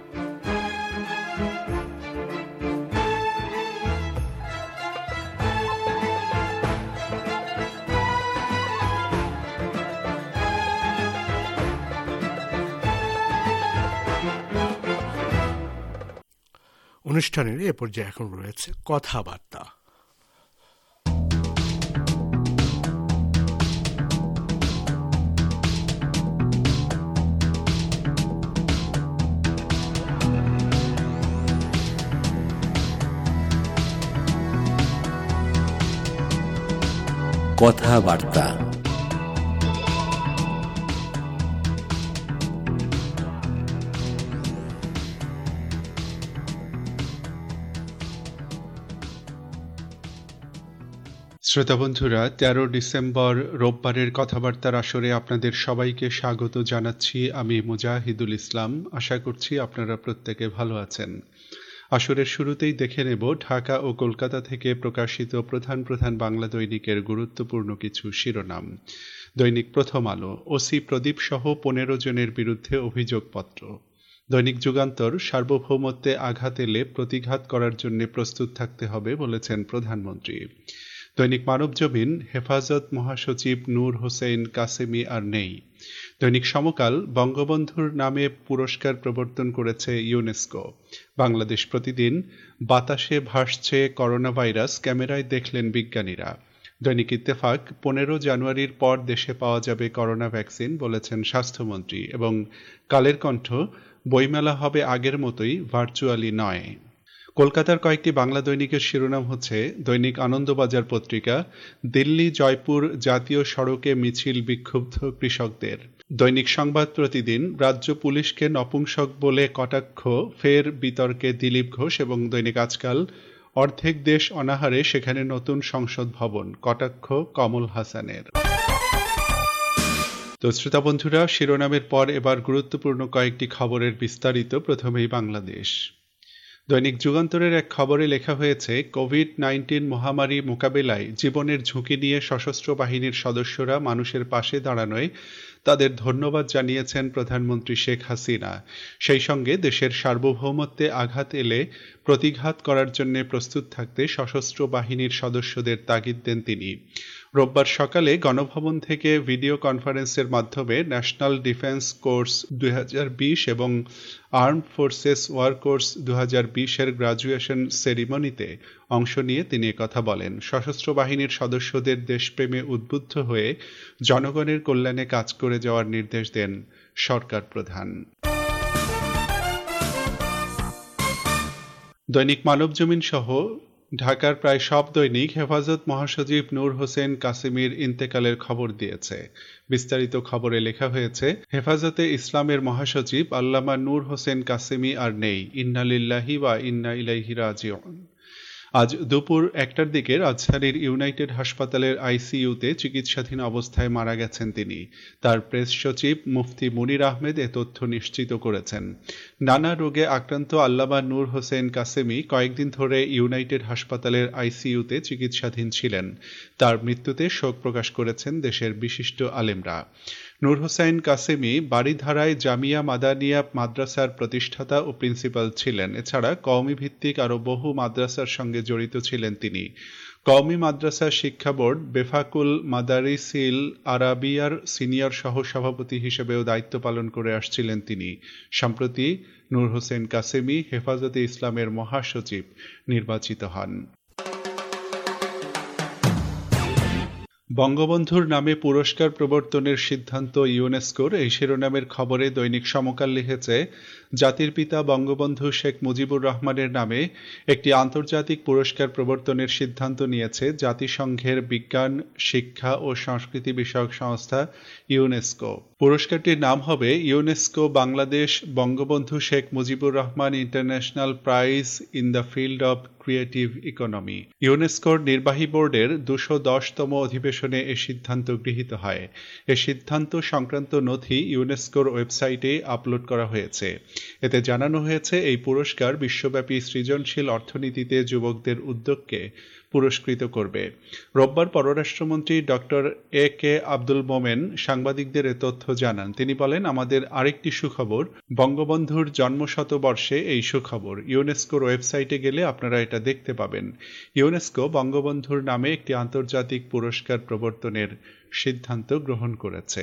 অনুষ্ঠানের এ পর্যায়ে এখন রয়েছে কথাবার্তা। কথাবার্তা শ্রোতাবন্ধুরা, তেরো ডিসেম্বর রোববারের কথাবার্তার আসরে আপনাদের সবাইকে স্বাগত জানাচ্ছি। আমি মুজাহিদুল ইসলাম। আশা করছি আপনারা প্রত্যেকে ভালো আছেন। আসরের শুরুতেই দেখে নেব ঢাকা ও কলকাতা থেকে প্রকাশিত প্রধান প্রধান বাংলা দৈনিকের গুরুত্বপূর্ণ কিছু শিরোনাম। দৈনিক প্রথম আলো, ওসি প্রদীপ সহ পনেরো জনের বিরুদ্ধে অভিযোগপত্র। দৈনিক যুগান্তর, সার্বভৌমত্বে আঘাত এলে প্রতিঘাত করার জন্য প্রস্তুত থাকতে হবে বলেছেন প্রধানমন্ত্রী। দৈনিক মানবজমিন, হেফাজত মহাসচিব নূর হোসেন কাসেমি আর নেই। দৈনিক সমকাল, বঙ্গবন্ধুর নামে পুরস্কার প্রবর্তন করেছে ইউনেস্কো। বাংলাদেশ প্রতিদিন, বাতাসে ভাসছে করোনা ভাইরাস, ক্যামেরায় দেখলেন বিজ্ঞানীরা। দৈনিক ইত্তেফাক, পনেরো জানুয়ারির পর দেশে পাওয়া যাবে করোনা ভ্যাকসিন বলেছেন স্বাস্থ্যমন্ত্রী। এবং কালের কণ্ঠ, বইমেলা হবে আগের মতোই, ভার্চুয়ালি নয়। কলকাতার কয়েকটি বাংলা দৈনিকের শিরোনাম হচ্ছে: দৈনিক আনন্দবাজার পত্রিকা, দিল্লি জয়পুর জাতীয় সড়কে মিছিল, বিক্ষুব্ধ কৃষকদের। দৈনিক সংবাদ প্রতিদিন রাজ্য পুলিশকে নপুংসক বলে কটাক্ষ, ফের বিতর্কে দিলীপ ঘোষ এবং দৈনিক আজকাল অর্ধেক দেশ অনাহারে, সেখানে নতুন সংসদ ভবন, কটাক্ষ কমল হাসানের। তো শ্রোতা বন্ধুরা, শিরোনামের পর এবার গুরুত্বপূর্ণ কয়েকটি খবরের বিস্তারিত। প্রথমেই বাংলাদেশ। দৈনিক যুগান্তরের এক খবরে লেখা হয়েছে, কোভিড নাইন্টিন মহামারী মোকাবিলায় জীবনের ঝুঁকি নিয়ে সশস্ত্র বাহিনীর সদস্যরা মানুষের পাশে দাঁড়ানোয় তাদের ধন্যবাদ জানিয়েছেন প্রধানমন্ত্রী শেখ হাসিনা। সেই সঙ্গে দেশের সার্বভৌমত্বে আঘাত এলে প্রতিঘাত করার জন্য প্রস্তুত থাকতে সশস্ত্র বাহিনীর সদস্যদের তাগিদ দেন তিনি। রোববার সকালে গণভবন থেকে ভিডিও কনফারেন্সের মাধ্যমে ন্যাশনাল ডিফেন্স কোর্স দুই হাজার বিশ এবং আর্মড ফোর্সেস ওয়ার কোর্স দুই হাজার বিশের গ্রাজুয়েশন সেরিমনিতে অংশ নিয়ে তিনি কথা বলেন। সশস্ত্র বাহিনীর সদস্যদের দেশপ্রেমে উদ্বুদ্ধ হয়ে জনগণের কল্যাণে কাজ করে যাওয়ার নির্দেশ দেন সরকার প্রধান। দৈনিক মানবজমিন সহ ঢাকার প্রায় সব দৈনিক হেফাজত মহাসচিব নূর হোসেন কাসেমীর ইন্তেকালের খবর দিয়েছে। বিস্তারিত খবরে লেখা হয়েছে, হেফাজতে ইসলামের মহাসচিব আল্লামা নূর হোসেন কাসেমী আর নেই, ইন্না লিল্লাহি ওয়া ইন্না ইলাইহি রাজিউন। আজ দুপুর একটার দিকে রাজধানীর ইউনাইটেড হাসপাতালের আইসিইউতে চিকিৎসাধীন অবস্থায় মারা গেছেন তিনি। তার প্রেস সচিব মুফতি মুনির আহমেদ এ তথ্য নিশ্চিত করেছেন। নানা রোগে আক্রান্ত আল্লামা নূর হোসেন কাসেমী কয়েকদিন ধরে ইউনাইটেড হাসপাতালের আইসিইউতে চিকিৎসাধীন ছিলেন। তার মৃত্যুতে শোক প্রকাশ করেছেন দেশের বিশিষ্ট আলেমরা। নূর হোসেন কাসেমী বাড়িধারায় জামিয়া মাদানিয়া মাদ্রাসার প্রতিষ্ঠাতা ও প্রিন্সিপাল ছিলেন। এছাড়া কওমি ভিত্তিক আরও বহু মাদ্রাসার সঙ্গে জড়িত ছিলেন তিনি। কওমি মাদ্রাসা শিক্ষা বোর্ড বেফাকুল মাদারিসিল আরাবিয়ার সিনিয়র সহ সভাপতি হিসেবেও দায়িত্ব পালন করে আসছিলেন তিনি। সম্প্রতি নূর হোসেন কাসেমী হেফাজতে ইসলামের মহাসচিব নির্বাচিত হন। বঙ্গবন্ধুর নামে পুরস্কার প্রবর্তনের সিদ্ধান্ত ইউনেস্কোর, এই শিরোনামের খবরে দৈনিক সমকাল লিখেছে, জাতির পিতা বঙ্গবন্ধু শেখ মুজিবুর রহমানের নামে একটি আন্তর্জাতিক পুরস্কার প্রবর্তনের সিদ্ধান্ত নিয়েছে জাতিসংঘের বিজ্ঞান, শিক্ষা ও সংস্কৃতি বিষয়ক সংস্থা ইউনেস্কো। পুরস্কারটির নাম হবে UNESCO Bangladesh Bangabandhu Sheikh Mujibur Rahman international prize in the field of creative economy. ইউনেস্কোর নির্বাহী বোর্ডের দুশো দশতম অধিবেশনে এ সিদ্ধান্ত গৃহীত হয়। এ সিদ্ধান্ত সংক্রান্ত নথি ইউনেস্কোর ওয়েবসাইটে আপলোড করা হয়েছে। এতে জানানো হয়েছে, এই পুরস্কার বিশ্বব্যাপী সৃজনশীল অর্থনীতিতে যুবকদের উদ্যোগকে পুরস্কৃত করবে। রোববার পররাষ্ট্রমন্ত্রী ডক্টর এ কে আব্দুল মোমেন সাংবাদিকদের এ তথ্য জানান। তিনি বলেন, আমাদের আরেকটি সুখবর, বঙ্গবন্ধুর জন্মশতবর্ষে এই সুখবর। ইউনেস্কোর ওয়েবসাইটে গেলে আপনারা এটা দেখতে পাবেন। ইউনেস্কো বঙ্গবন্ধুর নামে একটি আন্তর্জাতিক পুরস্কার প্রবর্তনের সিদ্ধান্ত গ্রহণ করেছে।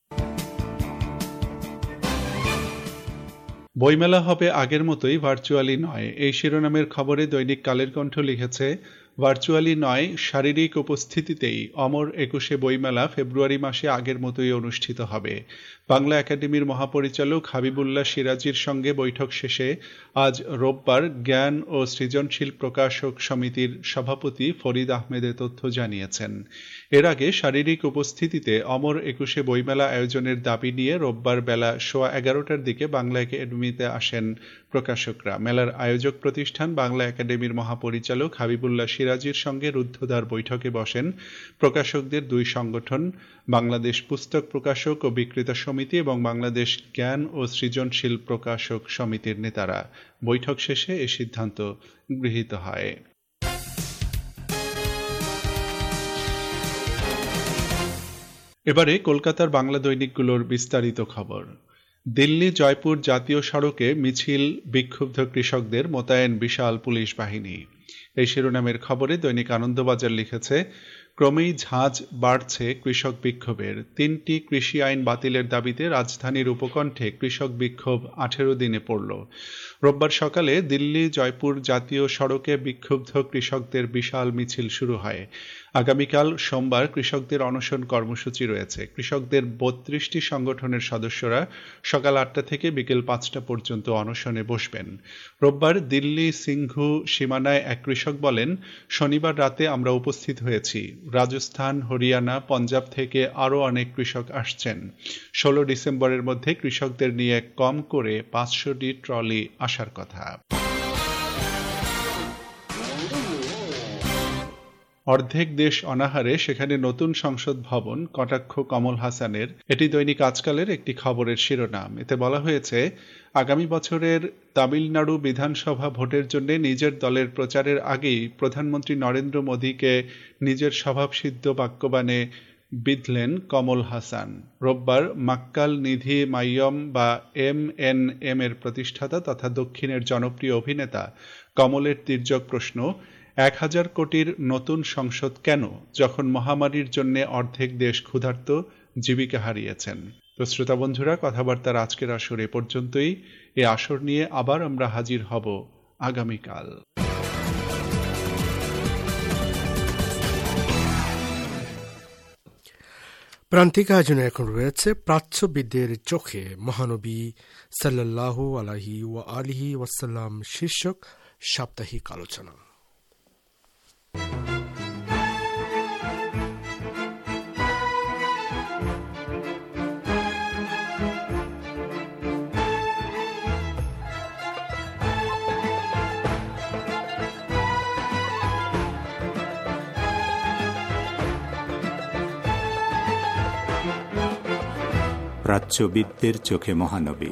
বইমেলা হবে আগের মতোই, ভার্চুয়ালি নয়, এই শিরোনামের খবরে দৈনিক কালের কণ্ঠ লিখেছে, ভার্চুয়ালি নয়, শারীরিক উপস্থিতিতেই অমর একুশে বইমেলা ফেব্রুয়ারি মাসে আগের মতোই অনুষ্ঠিত হবে। বাংলা একাডেমির মহাপরিচালক হাবিবুল্লাহ সিরাজির সঙ্গে বৈঠক শেষে আজ রোববার জ্ঞান ও সৃজনশীল প্রকাশক সমিতির সভাপতি ফরিদ আহমেদ এ তথ্য জানিয়েছেন। এর আগে শারীরিক উপস্থিতিতে অমর একুশে বইমেলা আয়োজনের দাবি নিয়ে রোববার বেলা সোয়া এগারোটার দিকে বাংলা একাডেমিতে আসেন প্রকাশকরা। মেলার আয়োজক প্রতিষ্ঠান বাংলা একাডেমির মহাপরিচালক হাবিবুল্লাহ সিরাজির সঙ্গে রুদ্ধদ্বার বৈঠকে বসেন প্রকাশকদের দুই সংগঠন, বাংলাদেশ পুস্তক প্রকাশক ও বিক্রেতা সমিতি এবং বাংলাদেশ জ্ঞান ও সৃজনশীল প্রকাশক সমিতির নেতারা। বৈঠক শেষে এ সিদ্ধান্ত গৃহীত হয়। এবারে কলকাতার বাংলা দৈনিকগুলোর বিস্তারিত খবর। দিল্লি জয়পুর জাতীয় সড়কে মিছিল, বিক্ষুব্ধ কৃষকদের মোতায়েন বিশাল পুলিশ বাহিনী। এই শিরোনামের খবরে দৈনিক আনন্দবাজার লিখেছে, ক্রমেই ঝাঁজ বাড়ছে কৃষক বিক্ষোভের। তিনটি কৃষি আইন বাতিলের দাবিতে রাজধানীর উপকণ্ঠে কৃষক বিক্ষোভ আঠেরো দিনে পড়ল। রোববার সকালে দিল্লি জয়পুর জাতীয় সড়কে বিক্ষুব্ধ কৃষকদের বিশাল মিছিল শুরু হয়। আগামীকাল সোমবার কৃষকদের অনশন কর্মসূচি রয়েছে। কৃষকদের বত্রিশটি সংগঠনের সদস্যরা সকাল আটটা থেকে বিকেল পাঁচটা পর্যন্ত অনশনে বসবেন। রোববার দিল্লি সিংঘু সীমানায় এক কৃষক বলেন, শনিবার রাতে আমরা উপস্থিত হয়েছি। রাজস্থান, হরিয়ানা, পঞ্জাব থেকে আরও অনেক কৃষক আসছেন। ষোলো ডিসেম্বরের মধ্যে কৃষকদের নিয়ে কম করে পাঁচশোটি ট্রলি আসার কথা। অর্ধেক দেশ অনাহারে, সেখানে নতুন সংসদ ভবন, কটাক্ষ কমল হাসানের। এটি দৈনিক আজকালের একটি খবরের শিরোনাম। এতে বলা হয়েছে, আগামী বছরের তামিলনাড়ু বিধানসভা ভোটের জন্য নিজের দলের প্রচারের আগেই প্রধানমন্ত্রী নরেন্দ্র মোদীকে নিজের স্বভাবসিদ্ধ বাক্যবাণে বিঁধলেন কমল হাসান। রোববার মাক্কাল নিধি মাইয়ম বা এম এন এম এর প্রতিষ্ঠাতা তথা দক্ষিণের জনপ্রিয় অভিনেতা কমলের তির্যক প্রশ্ন, এক হাজার কোটির নতুন সংসদ কেন, যখন মহামারীর জন্য অর্ধেক দেশ ক্ষুধার্ত, জীবিকা হারিয়েছেন। তো শ্রোতা বন্ধুরা, কথাবার্তার আজকের আসর এ পর্যন্তই। এ আসর নিয়ে আবার আমরা হাজির হব আগামীকাল। প্রান্তিক আয়োজনে এখন রয়েছে প্রাচ্যবিদদের চোখে মহানবী সাল্লাল্লাহু আলাইহি ওয়া আলিহি ওয়াসাল্লাম শীর্ষক সাপ্তাহিক আলোচনা। প্রাচ্যবিদদের চোখে মহানবী।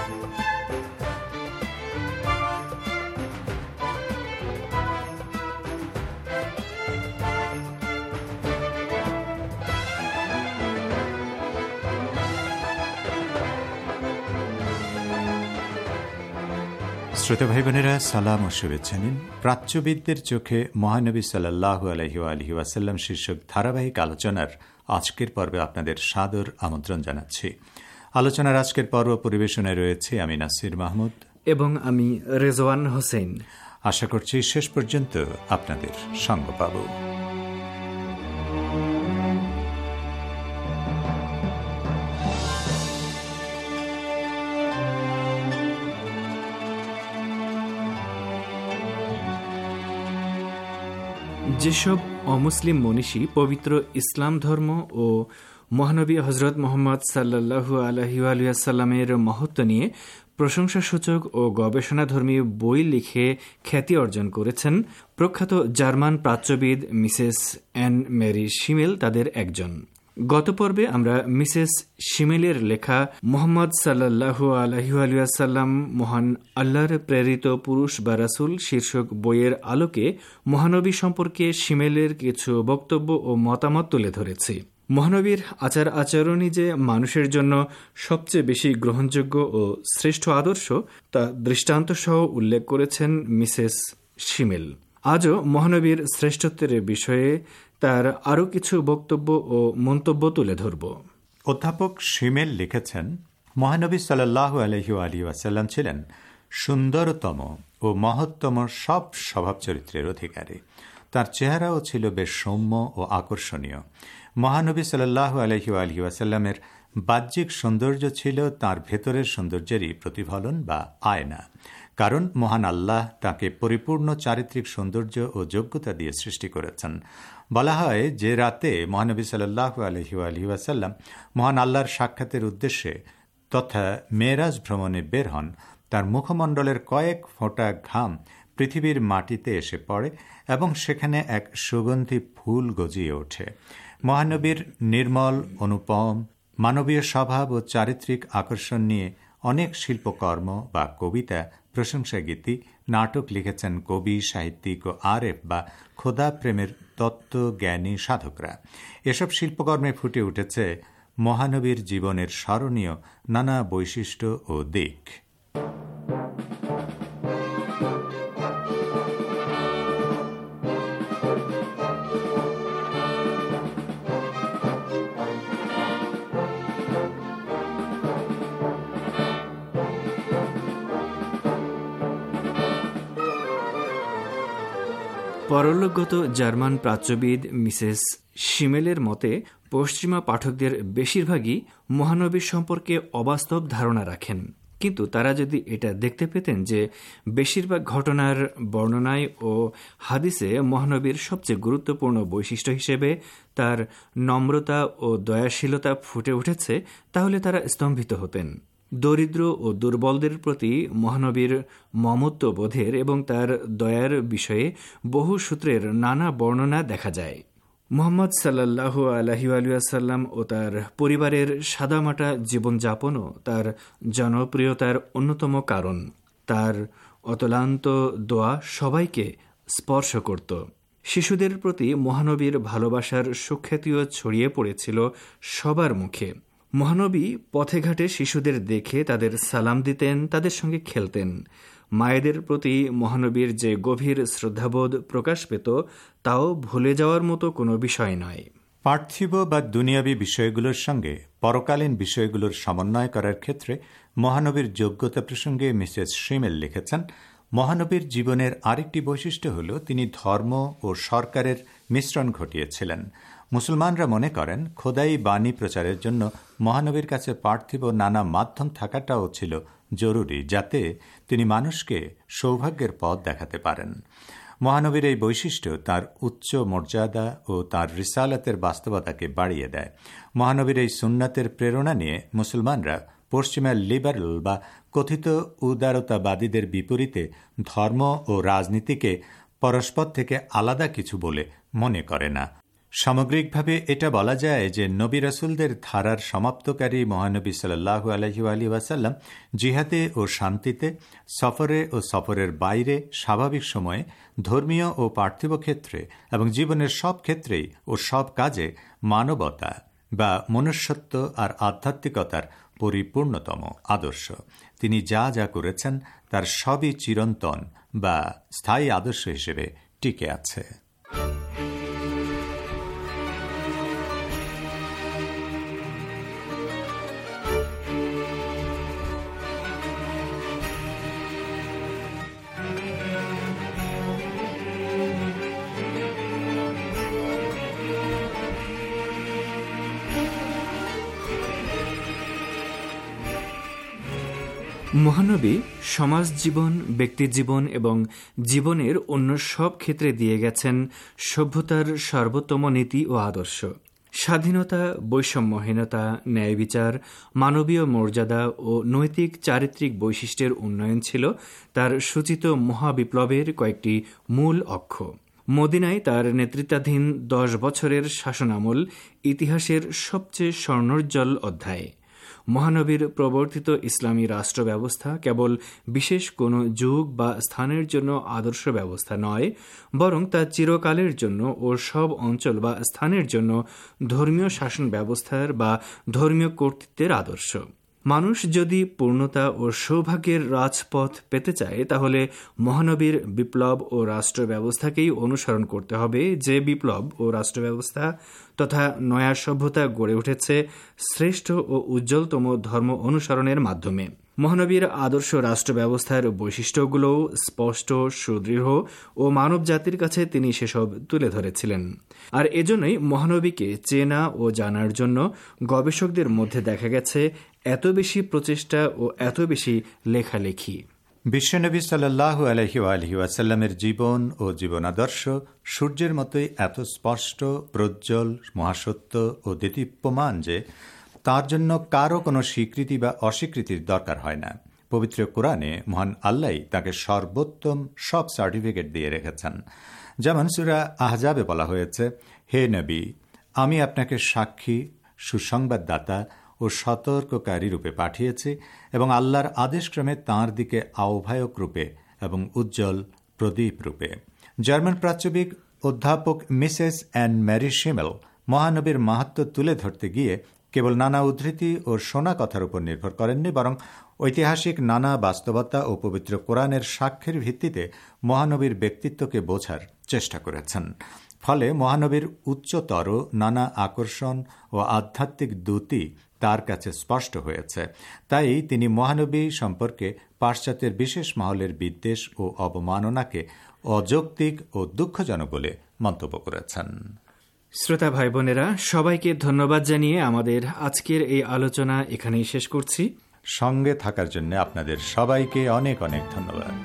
শ্রোতা ভাই বোনেরা, সালাম ও শুভেচ্ছা নিন। প্রাচ্যবিদদের চোখে মহানবী সাল্লাল্লাহু আলাইহি ওয়া আলিহি ওয়াসাল্লাম শীর্ষক ধারাবাহিক আলোচনার আজকের পর্বে আপনাদের সাদর আমন্ত্রণ জানাচ্ছি। আলোচনার আজকের পর্ব পরিবেশনায় রয়েছে আমি নাসির মাহমুদ এবং আমি রেজওয়ান হোসেন। আশা করছি শেষ পর্যন্ত আপনাদের সঙ্গ পাব। যেসব অমুসলিম মনীষী পবিত্র ইসলাম ধর্ম ও মহানবী হজরত মোহাম্মদ সাল্লাল্লাহু আলাইহি ওয়া সাল্লামের মহত্ব নিয়ে প্রশংসাসূচক ও গবেষণাধর্মী বই লিখে খ্যাতি অর্জন করেছেন, প্রখ্যাত জার্মান প্রাচ্যবিদ মিসেস অ্যান মেরি শিমেল তাদের একজন। গত পর্বে আমরা মিসেস শিমেলের লেখা মোহাম্মদ সাল্লাল্লাহু আলাইহি ওয়া সাল্লাম মহান আল্লাহর প্রেরিত পুরুষ বা রাসূল শীর্ষক বইয়ের আলোকে মহানবী সম্পর্কে শিমেলের কিছু বক্তব্য ও মতামত তুলে ধরেছি। মহানবীর আচার আচরণই যে মানুষের জন্য সবচেয়ে বেশি গ্রহণযোগ্য ও শ্রেষ্ঠ আদর্শ তা দৃষ্টান্তসহ উল্লেখ করেছেন মিসেস শিমেল। আজও মহানবীর শ্রেষ্ঠত্বের বিষয়ে তার আরও কিছু বক্তব্য ও মন্তব্য তুলে ধরব। অধ্যাপক শিমেল লিখেছেন, মহানবী সাল্লাল্লাহু আলাইহি ওয়া আলিহি ওয়াসাল্লাম ছিলেন সুন্দরতম ও মহত্তম সব স্বভাব চরিত্রের অধিকারী। তার চেহারাও ছিল বেশ সৌম্য ও আকর্ষণীয়। মহানবী সাল্লাল্লাহু আলাইহি ওয়া আলিহি ওয়াসাল্লামের বাহ্যিক সৌন্দর্য ছিল তার ভেতরের সৌন্দর্যেরই প্রতিফলন বা আয়না। কারণ মহান আল্লাহ তাকে পরিপূর্ণ চারিত্রিক সৌন্দর্য ও যোগ্যতা দিয়ে সৃষ্টি করেছেন। বলা হয় যে রাতে মহানবী সাল্লাল্লাহু আলাইহি ওয়া আলিহি ওয়াসাল্লাম মহান আল্লাহর সাক্ষাতের উদ্দেশ্যে তথা মেরাজ ভ্রমণে বের হন, তার মুখমণ্ডলের কয়েক ফোঁটা ঘাম পৃথিবীর মাটিতে এসে পড়ে এবং সেখানে এক সুগন্ধি ফুল গজিয়ে ওঠে। মহানবীর নির্মল, অনুপম, মানবীয় স্বভাব ও চারিত্রিক আকর্ষণ নিয়ে অনেক শিল্পকর্ম বা কবিতা, প্রশংসা গীতি, নাটক লিখেছেন কবি, সাহিত্যিক ও আরেফ বা খোদা প্রেমের তত্ত্ব জ্ঞানী সাধকরা। এসব শিল্পকর্মে ফুটে উঠেছে মহানবীর জীবনের স্মরণীয় নানা বৈশিষ্ট্য ও দিক। পরলোকগত জার্মান প্রাচ্যবিদ মিসেস শিমেলের মতে পশ্চিমা পাঠকদের বেশিরভাগই মহানবীর সম্পর্কে অবাস্তব ধারণা রাখেন, কিন্তু তারা যদি এটা দেখতে পেতেন যে বেশিরভাগ ঘটনার বর্ণনায় ও হাদিসে মহানবীর সবচেয়ে গুরুত্বপূর্ণ বৈশিষ্ট্য হিসেবে তার নম্রতা ও দয়াশীলতা ফুটে উঠেছে, তাহলে তারা স্তম্ভিত হতেন। দরিদ্র ও দুর্বলদের প্রতি মহানবীর মমত্ববোধের এবং তার দয়ার বিষয়ে বহু সূত্রের নানা বর্ণনা দেখা যায়। মুহাম্মদ সাল্লাল্লাহু আলাইহি ওয়াসাল্লাম ও তার পরিবারের সাদামাটা জীবনযাপনও তার জনপ্রিয়তার অন্যতম কারণ। তার অতলান্ত দোয়া সবাইকে স্পর্শ করত। শিশুদের প্রতি মহানবীর ভালোবাসার সুখ্যাতিও ছড়িয়ে পড়েছিল সবার মুখে। মহানবী পথে ঘাটে শিশুদের দেখে তাদের সালাম দিতেন, তাদের সঙ্গে খেলতেন। মায়েদের প্রতি মহানবীর যে গভীর শ্রদ্ধাবোধ প্রকাশ পেত, তাও ভুলে যাওয়ার মতো কোনো বিষয় নয়। পার্থিব বা দুনিয়াবী বিষয়গুলোর সঙ্গে পরকালীন বিষয়গুলোর সমন্বয় করার ক্ষেত্রে মহানবীর যোগ্যতা প্রসঙ্গে মিসেস শিমেল লিখেছেন, মহানবীর জীবনের আরেকটি বৈশিষ্ট্য হল তিনি ধর্ম ও সরকারের মিশ্রণ ঘটিয়েছিলেন। মুসলমানরা মনে করেন খোদাই বাণী প্রচারের জন্য মহানবীর কাছে পার্থিব নানা মাধ্যম থাকাটাও ছিল জরুরি, যাতে তিনি মানুষকে সৌভাগ্যের পথ দেখাতে পারেন। মহানবীর এই বৈশিষ্ট্য তার উচ্চ মর্যাদা ও তার রিসালাতের বাস্তবতাকে বাড়িয়ে দেয়। মহানবীর এই সুন্নাতের প্রেরণা নিয়ে মুসলমানরা পশ্চিমের লিবারেল বা কথিত উদারতাবাদীদের বিপরীতে ধর্ম ও রাজনীতিকে পরস্পর থেকে আলাদা কিছু বলে মনে করে না। সামগ্রিকভাবে এটা বলা যায় যে নবী রাসূলদের ধারার সমাপ্তকারী মহানবী সাল্লাল্লাহু আলাইহি ওয়াসাল্লাম জিহাদে ও শান্তিতে, সফরে ও সফরের বাইরে, স্বাভাবিক সময়ে, ধর্মীয় ও পার্থিব ক্ষেত্রে এবং জীবনের সব ক্ষেত্রেই ও সব কাজে মানবতা বা মনুষ্যত্ব আর আধ্যাত্মিকতার পরিপূর্ণতম আদর্শ। তিনি যা যা করেছেন তার সবই চিরন্তন বা স্থায়ী আদর্শ হিসেবে টিকে আছে। মহানবী সমাজ জীবন, ব্যক্তি জীবন এবং জীবনের অন্য সব ক্ষেত্রে দিয়ে গেছেন সভ্যতার সর্বোত্তম নীতি ও আদর্শ। স্বাধীনতা, বৈষম্যহীনতা, ন্যায় বিচার, মানবীয় মর্যাদা ও নৈতিক চারিত্রিক বৈশিষ্ট্যের উন্নয়ন ছিল তার সূচিত মহাবিপ্লবের কয়েকটি মূল অক্ষ। মদিনায় তার নেতৃত্বাধীন দশ বছরের শাসনামল ইতিহাসের সবচেয়ে স্বর্ণোজ্জ্বল অধ্যায়। মহানবীর প্রবর্তিত ইসলামী রাষ্ট্র ব্যবস্থা কেবল বিশেষ কোনো যুগ বা স্থানের জন্য আদর্শ ব্যবস্থা নয়, বরং তা চিরকালের জন্য ও সব অঞ্চল বা স্থানের জন্য ধর্মীয় শাসন ব্যবস্থার বা ধর্মীয় কর্তৃত্বের আদর্শ। মানুষ যদি পূর্ণতা ও সৌভাগ্যের রাজপথ পেতে চায়, তাহলে মহানবীর বিপ্লব ও রাষ্ট্র ব্যবস্থাকেই অনুসরণ করতে হবে, যে বিপ্লব ও রাষ্ট্র ব্যবস্থা তথা নয়া সভ্যতা গড়ে উঠেছে শ্রেষ্ঠ ও উজ্জ্বলতম ধর্ম অনুসরণের মাধ্যমে। মহানবীর আদর্শ রাষ্ট্র ব্যবস্থার বৈশিষ্ট্যগুলোও স্পষ্ট, সুদৃঢ় ও মানব জাতির কাছে তিনি সেসব তুলে ধরেছিলেন। আর এজন্যই মহানবীকে চেনা ও জানার জন্য গবেষকদের মধ্যে দেখা গেছে এত বেশি প্রচেষ্টা ও এত বেশি লেখালেখি। বিশ্বনবী সাল্লাল্লাহু আলাইহি ওয়াসাল্লামের জীবন ও জীবনাদর্শ সূর্যের মতোই এত স্পষ্ট, প্রজ্জ্বল, মহাসত্য ও দেদীপ্যমান যে তার জন্য কারও কোনো স্বীকৃতি বা অস্বীকৃতির দরকার হয় না। পবিত্র কোরআনে মহান আল্লাহ তাকে সর্বোত্তম সব সার্টিফিকেট দিয়ে রেখেছেন। যেমন সূরা আহজাবে বলা হয়েছে, হে নবী, আমি আপনাকে সাক্ষী, সুসংবাদদাতা ও সতর্ককারী রূপে পাঠিয়েছি এবং আল্লাহর আদেশক্রমে তাঁর দিকে আহ্বায়ক রূপে এবং উজ্জ্বল প্রদীপ রূপে। জার্মান প্রাচ্যবিদ অধ্যাপক মিসেস অ্যান ম্যারি শিমেল মহানবীর মাহাত্ম্য তুলে ধরতে গিয়ে কেবল নানা উদ্ধৃতি ও শোনা কথার উপর নির্ভর করেননি, বরং ঐতিহাসিক নানা বাস্তবতা ও পবিত্র কোরআনের সাক্ষ্যের ভিত্তিতে মহানবীর ব্যক্তিত্বকে বোঝার চেষ্টা করেছেন। ফলে মহানবীর উচ্চতর নানা আকর্ষণ ও আধ্যাত্মিক দ্যুতি তার কাছে স্পষ্ট হয়েছে। তাই তিনি মহানবী সম্পর্কে পাশ্চাত্যের বিশেষ মহলের বিদ্বেষ ও অবমাননাকে অযৌক্তিক ও দুঃখজনক বলে মন্তব্য করেছেন। শ্রোতা ভাই বোনেরা, সবাইকে ধন্যবাদ জানিয়ে আমাদের আজকের এই আলোচনা এখানেই শেষ করছি। সঙ্গে থাকার জন্য আপনাদের সবাইকে অনেক অনেক ধন্যবাদ।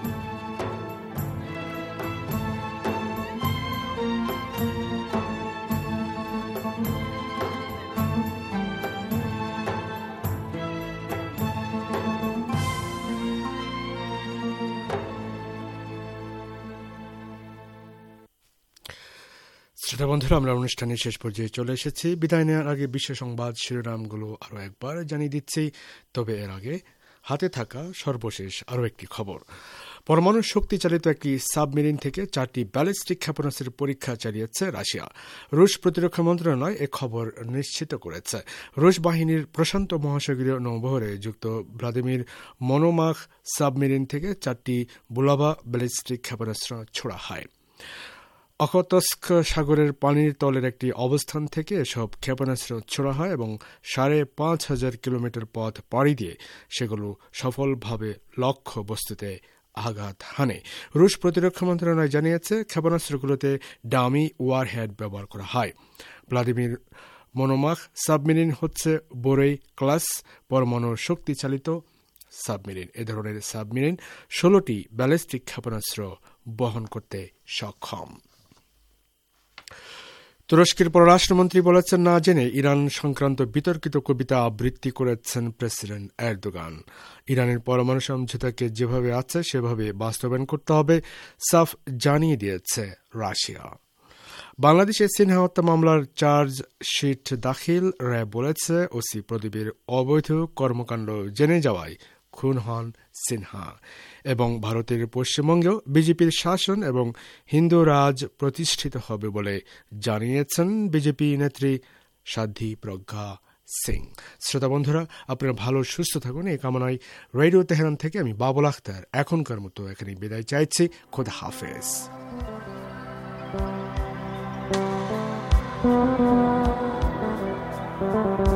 শ্রোতা বন্ধুরা, আমরা অনুষ্ঠানের শেষ পর্যায়ে চলে এসেছি। বিদায় নেওয়ার আগে বিশ্ব সংবাদ শিরোনামগুলো আরও একবার জানিয়ে দিচ্ছি। তবে এর আগে হাতে থাকা সর্বশেষ আরও একটি খবর। পরমাণু শক্তি চালিত একটি সাবমেরিন থেকে চারটি ব্যালিস্টিক ক্ষেপণাস্ত্রের পরীক্ষা চালিয়েছে রাশিয়া। রুশ প্রতিরক্ষা মন্ত্রণালয় এ খবর নিশ্চিত করেছে। রুশ বাহিনীর প্রশান্ত মহাসাগরীয় নৌবহরে যুক্ত ভ্লাদিমির মনোমাখ সাবমেরিন থেকে চারটি বুলাভা ব্যালিস্টিক ক্ষেপণাস্ত্র ছোড়া হয়। অখতস্ক সাগরের পানির তলের একটি অবস্থান থেকে এসব ক্ষেপণাস্ত্র ছোড়া হয় এবং সাড়ে পাঁচ হাজার কিলোমিটার পথ পাড়ি দিয়ে সেগুলো সফলভাবে লক্ষ্য বস্তুতে আঘাত হানে। রুশ প্রতিরক্ষা মন্ত্রণালয় জানিয়েছে, ক্ষেপণাস্ত্রগুলোতে ডামি ওয়ারহেড ব্যবহার করা হয়। ভ্লাদিমির মনোমাখ সাবমেরিন হচ্ছে বোরেই ক্লাস পরমাণু শক্তি চালিত সাবমেরিন। এ ধরনের সাবমেরিন ষোলোটি ব্যালিস্টিক ক্ষেপণাস্ত্র বহন করতে সক্ষম। তুরস্কের পররাষ্ট্রমন্ত্রী বলেছেন, না জেনে ইরান সংক্রান্ত বিতর্কিত কবিতা আবৃত্তি করেছেন প্রেসিডেন্ট এরদোগান। ইরানের পরমাণু সমঝোতাকে যেভাবে আছে সেভাবে বাস্তবায়ন করতে হবে, সাফ জানিয়ে দিয়েছে রাশিয়া। বাংলাদেশের সিনহা হত্যা মামলার চার্জশিট দাখিল, র্যাব বলেছে ওসি প্রদীপের অবৈধ কর্মকাণ্ড জেনে যাওয়ায় খুন হন সিনহা। এবং ভারতের পশ্চিমবঙ্গেও বিজেপির শাসন এবং হিন্দু রাজ প্রতিষ্ঠিত হবে বলে জানিয়েছেন বিজেপি নেত্রী সাধ্বী প্রজ্ঞা সিং। শ্রোতা বন্ধুরা, আপনারা ভালো সুস্থ থাকুন এই কামনায় রেডিও তেহরান থেকে আমি বাবুল আখতার এখনকার মতো এখানে বিদায় চাইছি। খোদা হাফেজ। Thank you.